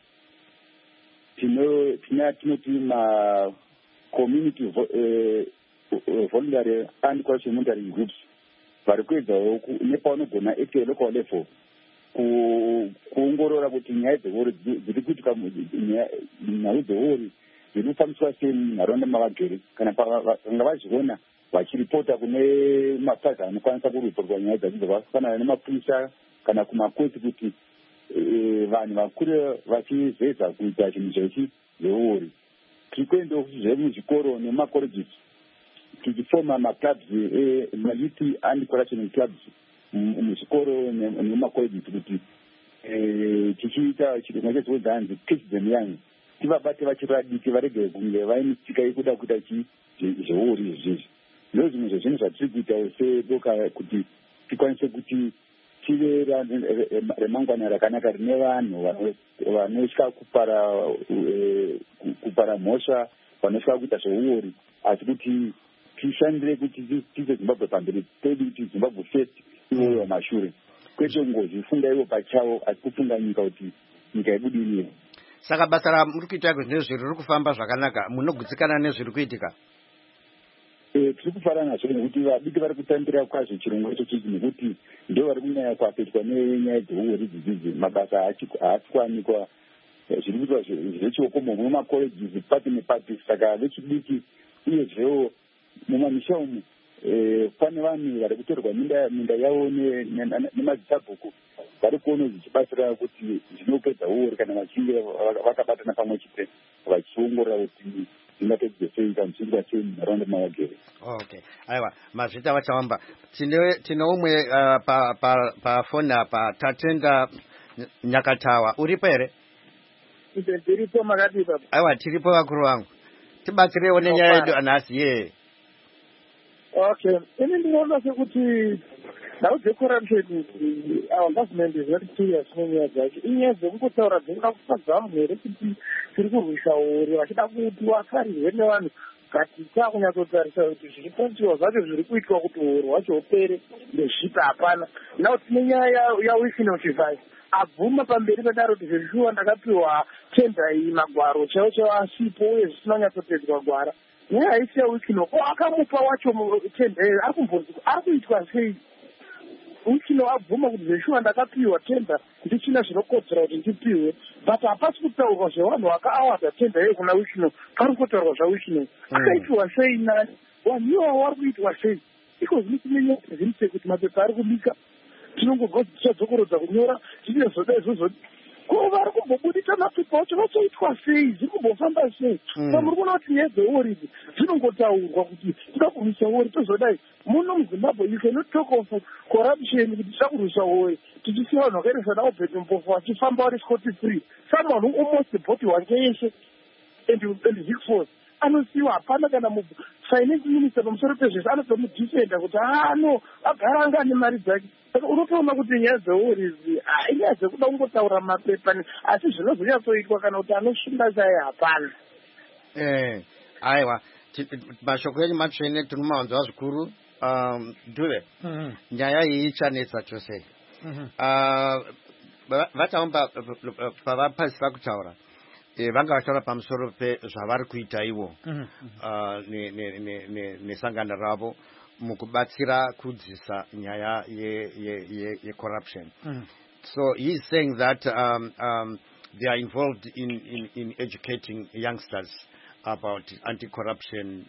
Tinoti community voluntary anti-corruption monitoring groups vari kuedzawo nepaunogona at a local level kuongorora kuti nyaya dzeuri dziri kuitika nhau dzeuri zviri kufambiswa sei munharaunda mavagere kana vanga vazviona vachiripota kune mapazi anokwanisa kuriporwa nyaya dzacho dzakafanana nemapurisa kana kumakoti kuti vanhu vakuru vachizedza kuita chinhu chechi zveuri. Tiri kuendawo kuti zvemuzvikoro nemacolleges tichifoma maclubs mayouth anti-corruption clubs muzvikoro nemacolleges kuti tichiita chirongwa chezvinonzi hanzi teach them young, tivabate vachiri vadiki varege kunge vaine tsika yekuda kuita zveuri izvizvi. Ndo zvimwe zvezvinhu zvatiri kuita seboka kuti tikwanise kuti tive remangwana rakanaka rine vanhu vanosvika kupara mhosva, vanosvika kuita zveuori, asi kuti tishandire kuti tiise Zimbabwe pamberi pedu kuti Zimbabwe first iwoyo mashure, kwete ngozi funga ivo pachavo asi kufunga nyika kuti nyika ibudinire. Saka basa ramuri kuita nezviri riri kufamba zvakanaka, munogutsikana nezviri kuitika? Tiri kufara nazvo nekuti vadiki vari kutambira kwazvo chirongwa icho chichi nekuti ndo vari kunyanya kuapetwa nenyaya dzeuori dzidzidzi. Mabasa haasi kuwanikwa, zviri kuitwa zvechioko mumacolleges pati nepati. Saka vechidiki uyezvewo mumamisha umu pane vanhu vari kutorwa minda yavo nemadzisabhuku vari kuona zvichibatsira kuti zvinopedza uori kana vachinge vakabatana pamwe chete vachiongorora kuti zvingatedzesei kana zvichiitwa sei munharaunda mavagere. Okay, aiwa mazvita Vachaumba, tine umwe pafoni apa tatenda Nyakatawa. Uripo here? Tiripo makati baba. Aiwa tiripo vakuru vangu, tibatsirewo nenyaya yedu anhasi ye. Okay, ini ndinoona sekuti nhau dzecorruption our government is very serious nenyaya dzacho. Inyaya dzekungotaura dzinoda kufadza vanhu here kuti tiri kurwisa uri vachida kuti vafarirwe nevanhu kati takunyatsotarisa kuti zviripotiwa zvacho zviri kuitwa kuti uhuru hwacho hupere ndezvipa hapana. Nao tine nyaya yaWicknell Chivhai abvuma pamberi pedaro kuti zvezvishuwa ndakapiwa tenda iyi magwaro chaiwo chaiwo asipo uye zvisina kunyatsopedzwa gwara. Nyaya haisi yaWicknell ko akamupa wacho tenda iyo ari kuitwa sei? Wicknell abvuma kuti zvezvishuwa ndakapiwa tenda ndichina zvinokodzera kuti ndipiwe, but hapasi kutaurwa zvevanhu vakaawadza tenda iyo kuna Wicknell. Pari kutaurwa zvaWicknell akaitwa sei nani, vanhu ivavo vari kuitwa sei? Iko zvinotimenyaya zviri kuti mapepa ari kubika tinongobva tichadzokorodza kunyora tinezoda izvozvo ko vari kumbobudisa mapepa acho vachaitwa sei, zviri kumbofamba sei? Muri kuona kuti nyaya dzeoridi dzinongotaurwa kuti tida kurwisa ori tozodai muno muZimbabwe. You cannot talk of corruption kuti tida kurwisa ori tichisiya vanhu vakaita sana Albert Mpofu vachifamba vari scot free. Someone who almost bhoti wake yeshe and Vic Force anosiyiwa, hapana kana finance minister pamusoro pezvese anotomudhifenda kuti no agara anga ane mari dzake. Saka unotoona kuti nyaya dzeori inyaya dzekuda kungotaura mapepa asi zvinozonyatsoitwa kana kuti anoshinda chaiye hapana. Aiwa, mashoko enyu matsvene tinomawanzwa zvikuru. Dhuve, nyaya iyi ichanetsa chose. Vachaomba pavapadzisa kutaura vanga vataura pamusoro pezvavari kuita ivo nesangano ravo mukubatsira kudzisa nyaya ye-corruption. So he is saying that they are involved in educating youngsters about anti-corruption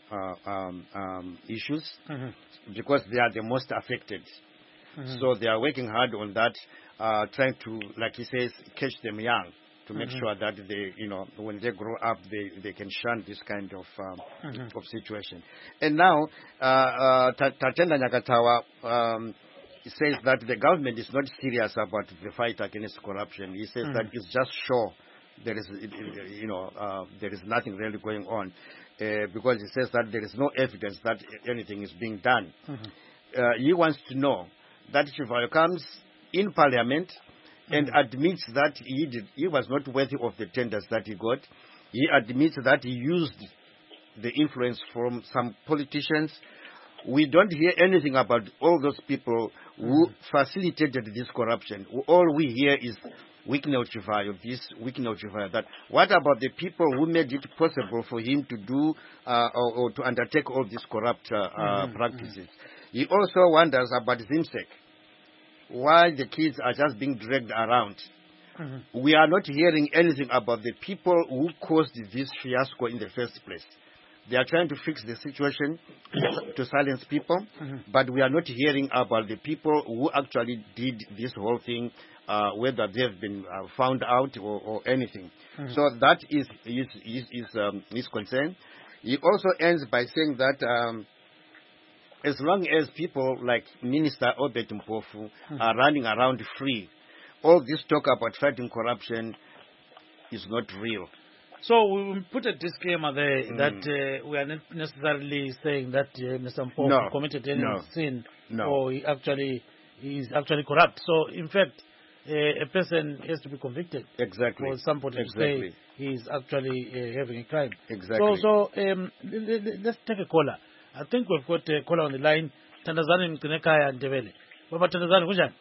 issues because they are the most affected. So they are working hard on that, trying to, like he says, catch them young to make sure that they, when they grow up, they can shun this kind of situation. And now, Tatenda Nyakatawa says that the government is not serious about the fight against corruption. He says that it's just show. There is, there is nothing really going on because he says that there is no evidence that anything is being done. He wants to know that Chivhai comes in parliament and admits that he was not worthy of the tenders that he got. He admits that he used the influence from some politicians. We don't hear anything about all those people who facilitated this corruption. All we hear is Wicknell Chivhai, that. What about the people who made it possible for him to do or to undertake all these corrupt practices? He also wonders about Zimsek, why the kids are just being dragged around. We are not hearing anything about the people who caused this fiasco in the first place. They are trying to fix the situation to silence people, but we are not hearing about the people who actually did this whole thing, whether they have been found out or anything. So that is his concern. He also ends by saying that as long as people like Minister Albert Mpofu are running around free, all this talk about fighting corruption is not real. So we will put a disclaimer there that we are not necessarily saying that Mr. Mpofu committed any sin or he is actually corrupt. So in fact, a person has to be convicted for somebody to say he is actually having a crime. So let's take a caller. I think we've got a caller on the line. Tandazani Mtinekaya and Devele. Baba Tandazani, kunjani?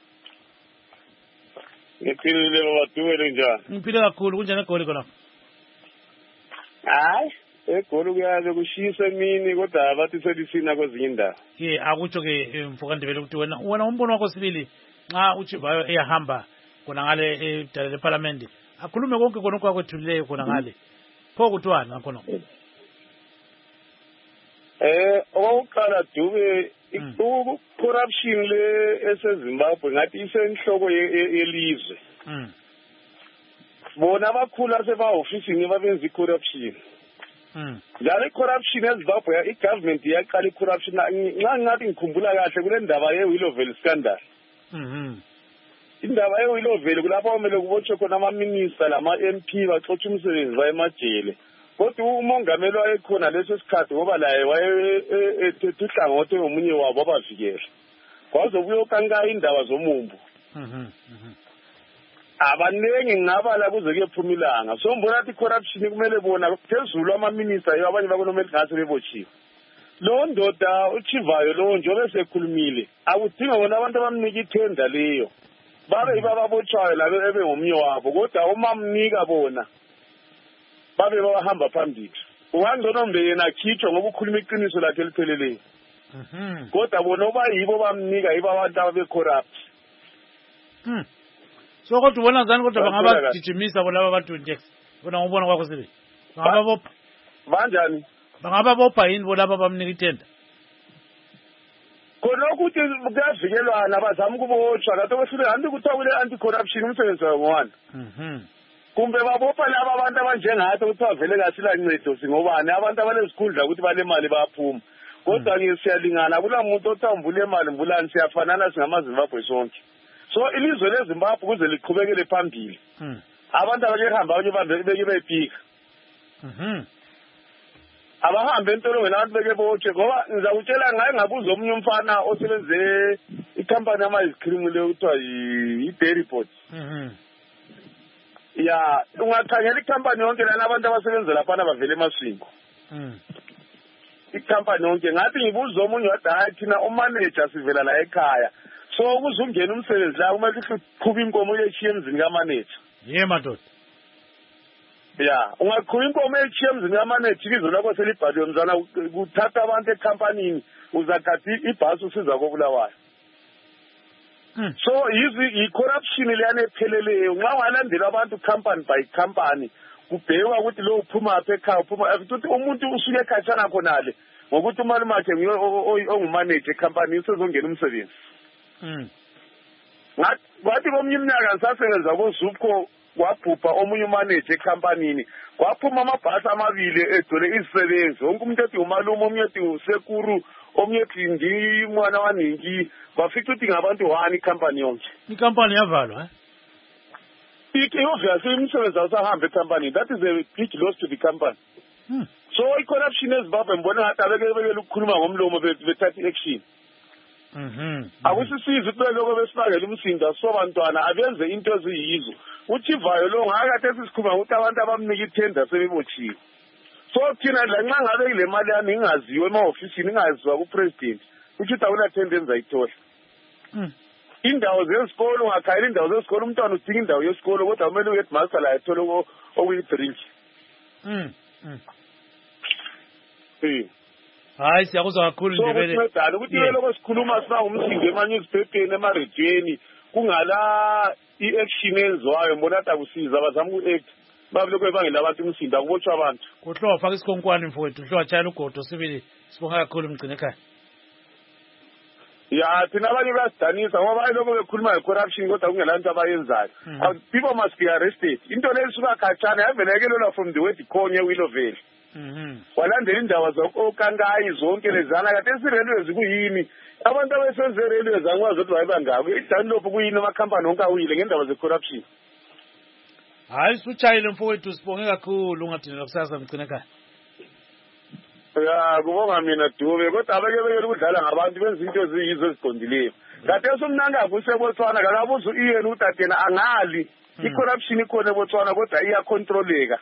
Ngipilile baba tuwele njani? Ngipile kakhulu, kunjani eGoli khona? Hayi, eGoli kuyaze kushisa emini kodwa abathi selisina kwezinye indawo. Akutsho ke mfoka Ndebele ukuthi wena umbono wakho sibili nxa uChivhai eyahamba khona ngale edala leParliament akhulume konke khona okwakhethulileyo khona ngale. Pho kuthiwani ngakhona? Okokuqala Dube corruption le eseZimbabwe ngathi isenhloko yelizwe. Bona abakhulu asebahofisini babenza icorruption. Njalo icorruption eZimbabwe igovernment iyaqala icorruption nxa ngathi ngikhumbula kahle kule ndaba yeWillowville scandal. Indaba yeWillowville kulapho kumele kubotshwe khona ama-minister lama-MP baxotshe umsebenzi baye emajele. Kodwa umongameli wayekhona leso sikhathi ngoba laye wayethethe uhlangothi omunye wabo abavikela. Kwazobuya ukankaya indaba zomumbu. abaningi ngingabala kuze kuyephuma ilanga so mbona ukuthi corruption kumele bona phezulu ama-minister abanye bakonomeli ngathi bebotshiwe lo ndoda uchivayo lo njengoba sekhulumile akudinga bona abantu abamnika ithenda leyo babe bababotshwayo labe ebe ngomnye wabo kodwa uma mnika bona babe babahamba phambili ungangcono mbe yena akhitshwe ngoba ukhuluma iqiniso lakhe elipheleleyo kodwa bona uba yibo bamnika yibo abantu ababe-corrupt so kodwa ubona njani kodwa bangabagijimisa bona abantu nje bona ngubona kwakho sibe bangababopha banjani bangababopha yini bona bamnika ithenda khona ukuthi kuyavikelwana bazama ukubotshwa kanti okwesibili anti kuthiwa kule anti-corruption umsebenzi wayo ngowani kumbe babopha laba abantu abanjengathi kuthiwa vele kasila ncedo singobani abantu abanezikhundla ukuthi balemali bayaphuma kodwa-ke siyalingana kula muntu othiwa mvula emali mvulani siyafanana singamazimbabwe sonke so ilizwe lezimbabwe kuze liqhubekele phambili abantu abakehamba abanye beke bepika abahambe entolongweni abantu beke botshe ngoba ngizakutshela ngaye ngabuza omunye umfana osebenze ikhampani yama-ice cream leyo kuthiwa yi-dairy pot ya ungakhangela ikhampani yonke lana abantu abasebenza laphana bavele emaswingo ikhampani yonke ngathi ngibuza omunye wathi hayi thina umanager sivela la ekhaya so ukuze ungena umsebenzi la kumele uqhuba inkomo uyeshiya emzini kamanager madoda ya ungaqhuba inkomo eyeshiya emzini kamanager ibizo lakho selibhaliwe mzana kuthatha abantu ekhampanini uzagada ibhasi usiza kobulawayo so yi-corruption leyana epheleleyo nxa ungalandela abantu company by company kubhekwa ukuthi lo uphumaphi ekhaya ukuthi umuntu usuke ekhatshana khonale ngokuthi umalume akhe ongumanager ekhampanini usezongena umsebenzi ngathi komnye iminyaka ngisasebenza koZupco kwabhubha omunye umanager ekhampanini kwaphuma amabhasi amabili egcwele izisebenzi wonke umuntu ethi umalume omunye ethi usekuru omunye ethi ngimwana waningi kwafica ukuthi ngabantu 1 ikhampani yonke ikhampani yavalwa obviously umsebenzi awusahamba ekhampanini that is a big loss to the company so i-corruption ezimbabwe mbona ngathi abekele ukukhuluma ngomlomo bethatha i-action akusisizi ukuthi beloko besibangela umsindo asobantwana abenze into eziyizo uchivayo lo ngakade sisikhuluma ukuthi abantu abamnika ithenda sebebotshiwe so thina lanxa ngabe ile mali yami ingaziwe ema-ofisini ingaziwa kupresident ukuthi akulathenda enzayithola indawo zesikolo ungakhayela indawo zesikolo umntwana udinga indawo yesikolo kodwa kumele uheadmaster la ethole okuyi-drink hayi siyakuzwa kakhulu ndebele sokuncedana ukuthi beloko sikhuluma sibangumsindo ema-newspapeni emarediyweni kungala i-action enziwayo mbona ati akusiza bazama uku-act babeloko bebangela abantu umsindo akubotshwa abantu kuhlowa faka isikhonkwane mfowethu hlowa tshayela ugodo sibili sibonga kakhulu mgcine ekhaya ya thina abanye bayasidanisa ngoba bayiloko bekhuluma nge-corruption kodwa kungela nto abayenzayo people must be arrested into leyo isuka khatshana yavelekelelwa from the word khonye willoveli walandela indaba zokankayi zonke lezana kade esirelwezi kuyini abantu abesenze erelwezi angikwazi ukuthi bayibangako idanilop kuyini amakhampani onke awuyile ngendaba ze-corruption hayi sutshayile mfowethu sibonge kakhulu ungadinelwa kusasa mgcine ekhaya ya kubonga mina Dube kodwa abekebekele ukudlala ngabantu benza into eziyizo eziqondileyo kade esomnangaphi usebotswana kakabuza uyena ukuthi atena angali i-corruption ikhona ebotswana kodwa iyacontroleka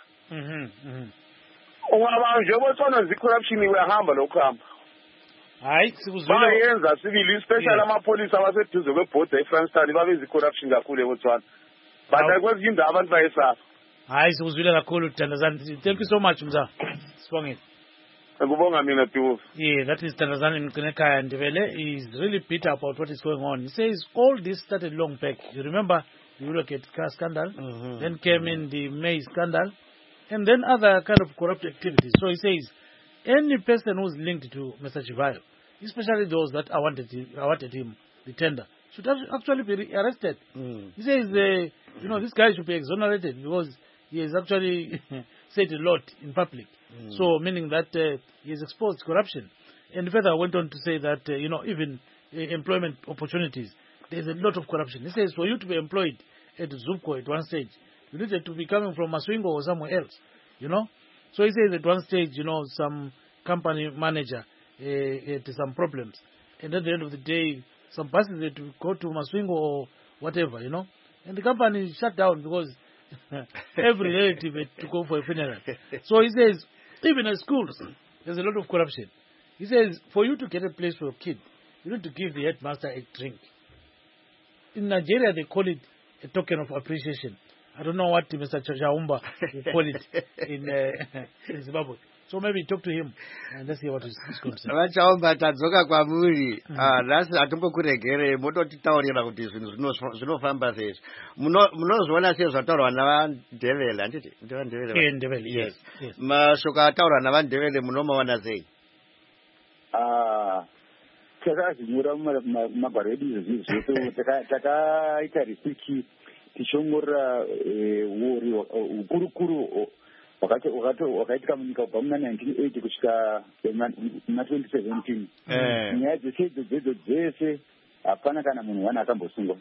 ungaba nje ebotswana nje i-corruption uyahamba lokuhamba hayi sikuzwile bayenza sibili especially amapholisa abaseduze kwebhoda eFrankstown babeza i-corruption kakhulu ebotswana but kwezinye indawo abantu bayesapha hayi sikuzwile kakhulu Thandazani thank you so much mza sibongile Kubonga mina Dube. Yeah, that is Thandazani Mgcinekaya Ndebele. He's really bitter about what is going on. He says all this started long back. You remember the Eurogate scandal, then came in the May scandal, and then other kind of corrupt activities. So he says any person who's linked to Mr. Chivayo, especially those that awarded him the tender, should actually be arrested. He says, this guy should be exonerated because he has actually said a lot in public. So meaning that he has exposed corruption. And further went on to say that, even employment opportunities, there's a lot of corruption. He says for you to be employed at Zupco at one stage, you needed to be coming from Maswingo or somewhere else, So he says at one stage, some company manager had some problems. And at the end of the day, some buses had to go to Maswingo or whatever, and the company shut down because every relative had to go for a funeral. So he says, even at schools, there's a lot of corruption. He says, for you to get a place for a kid, you need to give the headmaster a drink. In Nigeria, they call it a token of appreciation. I don't know what Mr. Chaumba will call it in Zimbabwe. So maybe talk to him and let's see what he's going to say. Chaumba tadzoka kwamuri nhasi atombokuregere mototitaurira kuti zvinhu zvinofamba sei. Munozviona sei zvataurwa navandevele handiti? Ndevele, yes. Mashoko ataurwa navandevele munomaona sei? Takazvinyora mumagwaro edu izvozvi zvese takaita research tichiongorora uori hukuru wakaitika munyika kubva muna1980 kusvika muna2017. Nyaya dzese idzodzo dzese hapana kana munhu wane akambosungwa.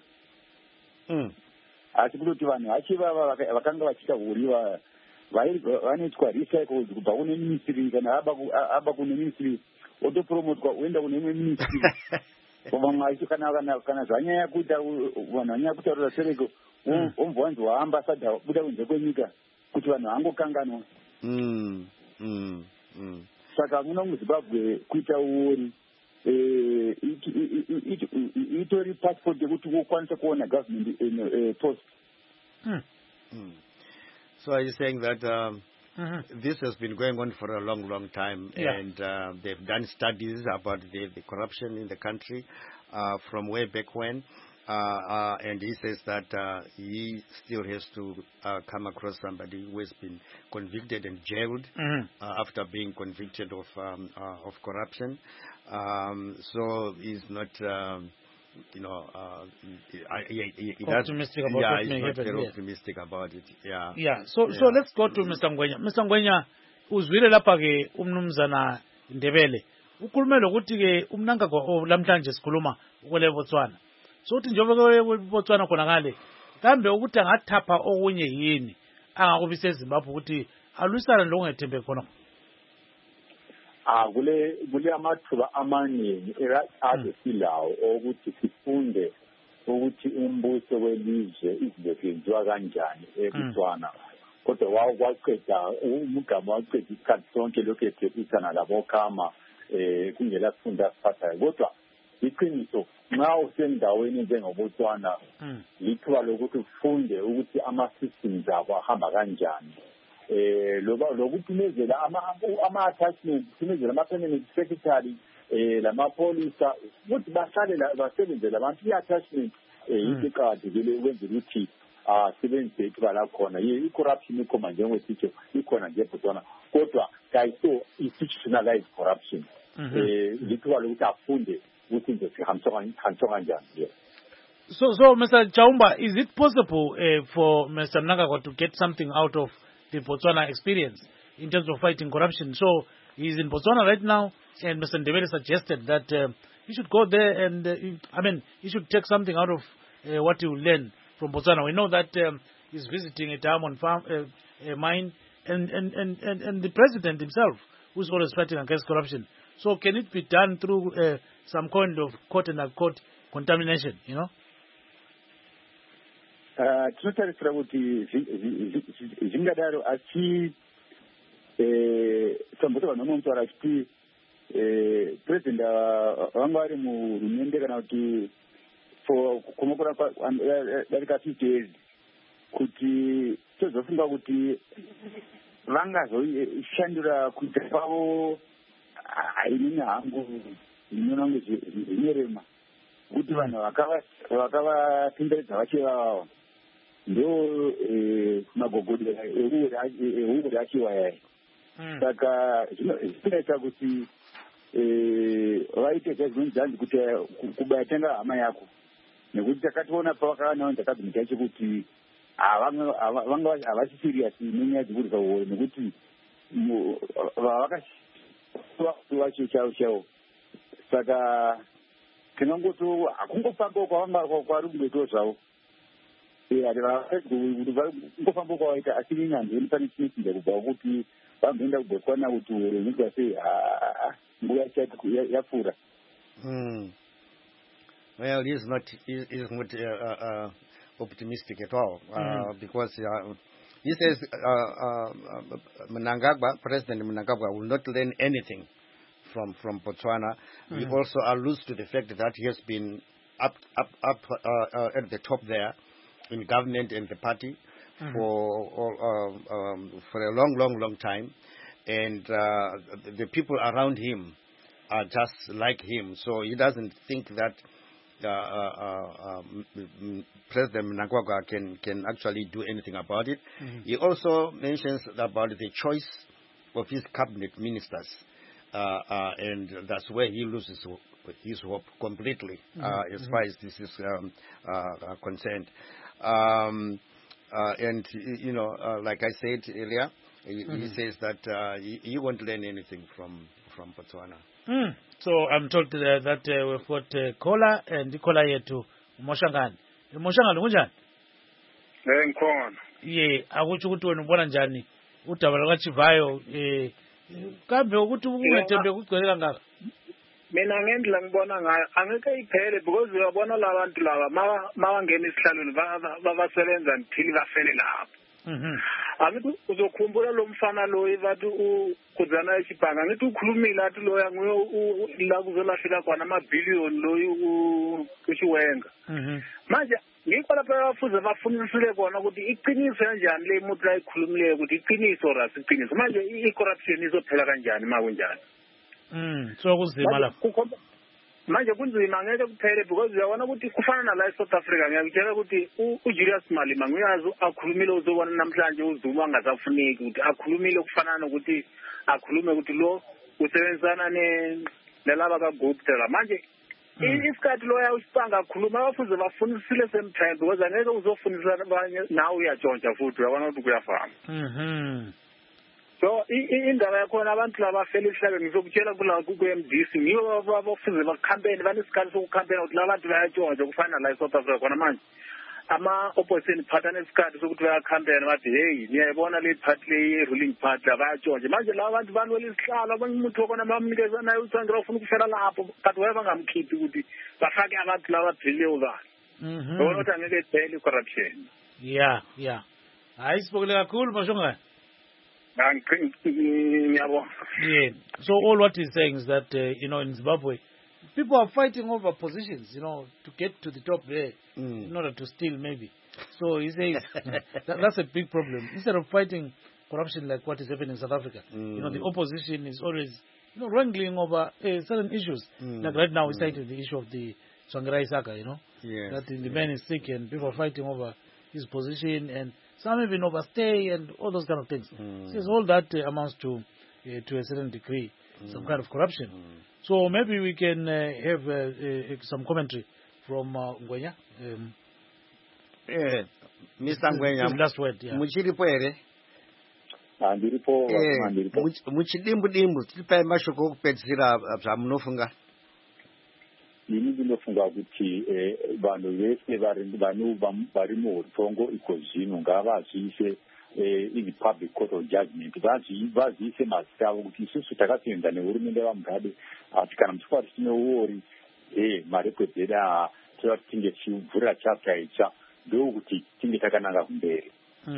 Asi kutoti vanhu vachivava vakanga vachiita uri vanoitwa recycled kubva kune ministry kana aba kune ministry otopromotwa uenda kune imwe ministry. Vamwe vacho kana zvanyanya kuita vanhu vanyanya kutaurira sereko ombva wanzi waambassador buda kunze kwenyika kuti vanhu vangokanganwa. Saka muno muZimbabwe kuita uori itori passport yekuti ukwanise kuona government post. So are you saying that this has been going on for a long time, and they've done studies about the corruption in the country from way back when, and he says that he still has to come across somebody who has been convicted and jailed after being convicted of corruption. So he's not optimistic about he's not very optimistic about it. So let's go to Mr. Ngwenya. Mr. Ngwenya, uzwile lapha ke umnumzana Ndebele ukhulume lokuthi ke umnanga lamhlanje sikhuluma ukule Botswana. So uthi njengoba Botswana khona ngale kambe ukuthi angathapha okunye yini angakubise eZimbabwe ukuthi alwisana lokungethembe khona. Kule amathuba amaningi adesilawo ukuthi sifunde ukuthi umbuso welizwe izinto zenziwa kanjani eBotswana. Kodwa waqeda umgama waqeda isikhathi sonke lokhu ethethisa labokhama kungela sifunda siphathayo. Kodwa iqiniso nxa usendaweni njengoBotswana lithuba lokuthi ufunde ukuthi ama-systems abo ahamba kanjani. Lokuthumezela ama-attachment, thumezela ama-permanent secretary, lamapolisa, ukuthi bahlale basebenzele abantu i-attachment yinto eqakathekile ukwenzela ukuthi sebenzise ithuba lakhona. I-corruption ikhona njengositsho ikhona nje eBotswana, kodwa kayiso institutionalized corruption. Lithuba lokuthi afunde ukuthi into zihambiswa kanjani. So Mr. Chaumba, is it possible for Mr. Mnangagwa to get something out of the Botswana experience in terms of fighting corruption? So he's in Botswana right now, and Mr. Ndebele suggested that he should go there and he should take something out of what he will learn from Botswana. We know that he's visiting a diamond farm, mine, and the president himself, who's always fighting against corruption. So can it be done through some kind of quote-unquote contamination, Tinotarisira kuti zvingadaro asi samboto vanhu vanotaura achiti president vanga vari muhurumende kana kuti kumakura darika 50 years kuti tozofunga kuti vangazoshandura kuita kwavo inini hangu inonange zvinerema kuti vanhu vakavatenderedza vachivavawa ndo magogodera euri achivayai. Saka zvinoita kuti vaite zvinonzi kuti kubaya tenga hama yako, nekuti takationa pavakanaonza kabineti yacho kuti vanga havachisiriyasi nenyaya dzekurisa uori, nekuti vacho chavo. Saka tinongoto hakungofamba kwavari kungoitawo zvavo ngofamba kwavaita asi nenyanzvi pane chinotinza kubva kuti vamboenda kuBotswana kuti urenyika sei nguva yapfuura. Well, he's not optimistic at all because he says President Mnangagwa will not learn anything from Botswana. He also alludes to the fact that he has been up at the top there in government and the party for a long time, and the people around him are just like him. So he doesn't think that President Mnangagwa can actually do anything about it. He also mentions about the choice of his cabinet ministers, and that's where he loses his hope completely as far as this is concerned. And you know, like I said earlier, he says that he won't learn anything from Botswana. So I'm told that we've got Kola and Kola here to Moshangani. Moshangani, unjani? Ngikhona. Yeah, akuthi ukuthi wena ubona njani udaba lakaChivayo kambe ukuthi ungethembe kugcwele kangaka? Mina ngendlela ngibona ngayo angeke iphele because uyabona labantu laba mawangena esihlalweni basebenza until bafele lapho. Angithi uzokhumbula lo mfana lo ebathi ukuzana esibhanga ngithi ukhulumile athi loya nguye la kuzolahleka khona amabhillion lo uShiwenga. Manje ngikho lapha bafuze bafunisile kona ukuthi iqiniso kanjani le muntu ayikhulumileyo ukuthi iqiniso rasi iqiniso manje i-corruption izophela kanjani makunjani. So kunzima lapho. Manje kunzima ngeke kuphele because uyabona ukuthi kufana nala eSouth Africa ngiyakutshela ukuthi uJulius Malema nguyazi akhulumile uzobona namhlanje uZuma angasafuneki ukuthi akhulumile kufana nokuthi akhulume ukuthi lo usebenzana nelaba kaGupta manje isikhathi lo uyawusipanga akhuluma abafuze bafunisile same time because angeke uzofundisa abanye nawe uyatshontsha futhi uyabona ukuthi kuyafana. So indaba yakhona abantu labafela esihlabeni ngizokutshela kula ku-MDC ngiyo abafuze bakhampeni banesikhathi sokukhampena ukuthi labantu bayatshontsha kufana la eSouth Africa khona manje ama-opposition party anesikhathi sokuthi bayakhampena bathi hey niyayibona le party le ruling party abayatshontsha manje la bantu balwela isihlalo abanye umuntu wakhona bamnikeza naye uthanda ufuna ukufela lapho kanti waye bangamkhiphi ukuthi bafake abantu laba bhiliyo bani yona ukuthi angeke iphele i-corruption. Yeah hayi sibukele kakhulu Moshangani. Yeah. So all what he's saying is that you know, in Zimbabwe, people are fighting over positions, you know, to get to the top there in order to steal maybe. So he says that's a big problem. Instead of fighting corruption like what is happening in South Africa, you know, the opposition is always, you know, wrangling over certain issues. Like right now, we cited the issue of the Tsvangirai Saka, you know, that the man is sick and people are fighting over his position and some even overstay and all those kind of things. Says all that amounts to a certain degree, some kind of corruption. So maybe we can have some commentary from Ngwenya. Mr. Ngwenya, last word. Muchiripo ere? Andiripo. Muchidimbu tilipa mashoko kupedzira zvamunofunga. Ini ndinofunga kuti vanhu vese vari muhotongo iko zvino ngavazviise public court of judgment vaziise mazita avo kuti isusu takapinda nehurumende vamugabe ati kana muchikwati tine uori marekwedzera toda kuti tinge tichivhurira chapter itsva ndokuti tinge takananga kumberi.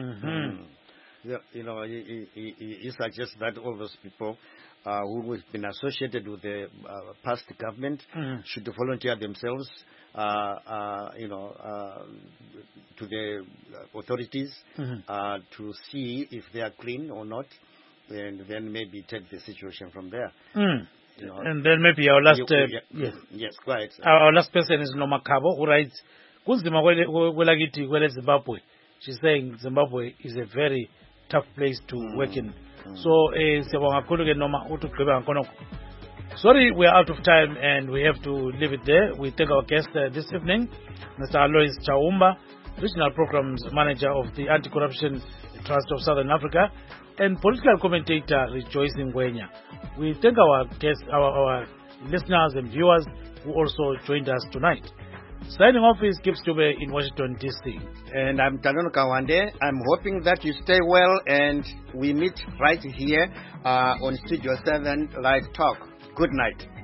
You know, he suggests that all those people who have been associated with the past government should volunteer themselves, you know, to the authorities to see if they are clean or not, and then maybe take the situation from there. You know, and then maybe our last, yes, quite. Our last person is Noma Kabo, who writes, "Kunzima kwelakiti kwele Zimbabwe." She's saying Zimbabwe is a very tough place to work in. So, sorry, we are out of time and we have to leave it there. We thank our guest this evening, Mr. Alois Chaumba, Regional Programs Manager of the Anti-Corruption Trust of Southern Africa, and political commentator Rejoice Ngwenya. We thank our guests, our listeners and viewers who also joined us tonight. Signing off is Gibbs Dube in Washington, D.C. And I'm Tanono Kawande. I'm hoping that you stay well and we meet right here on Studio 7 Live Talk. Good night.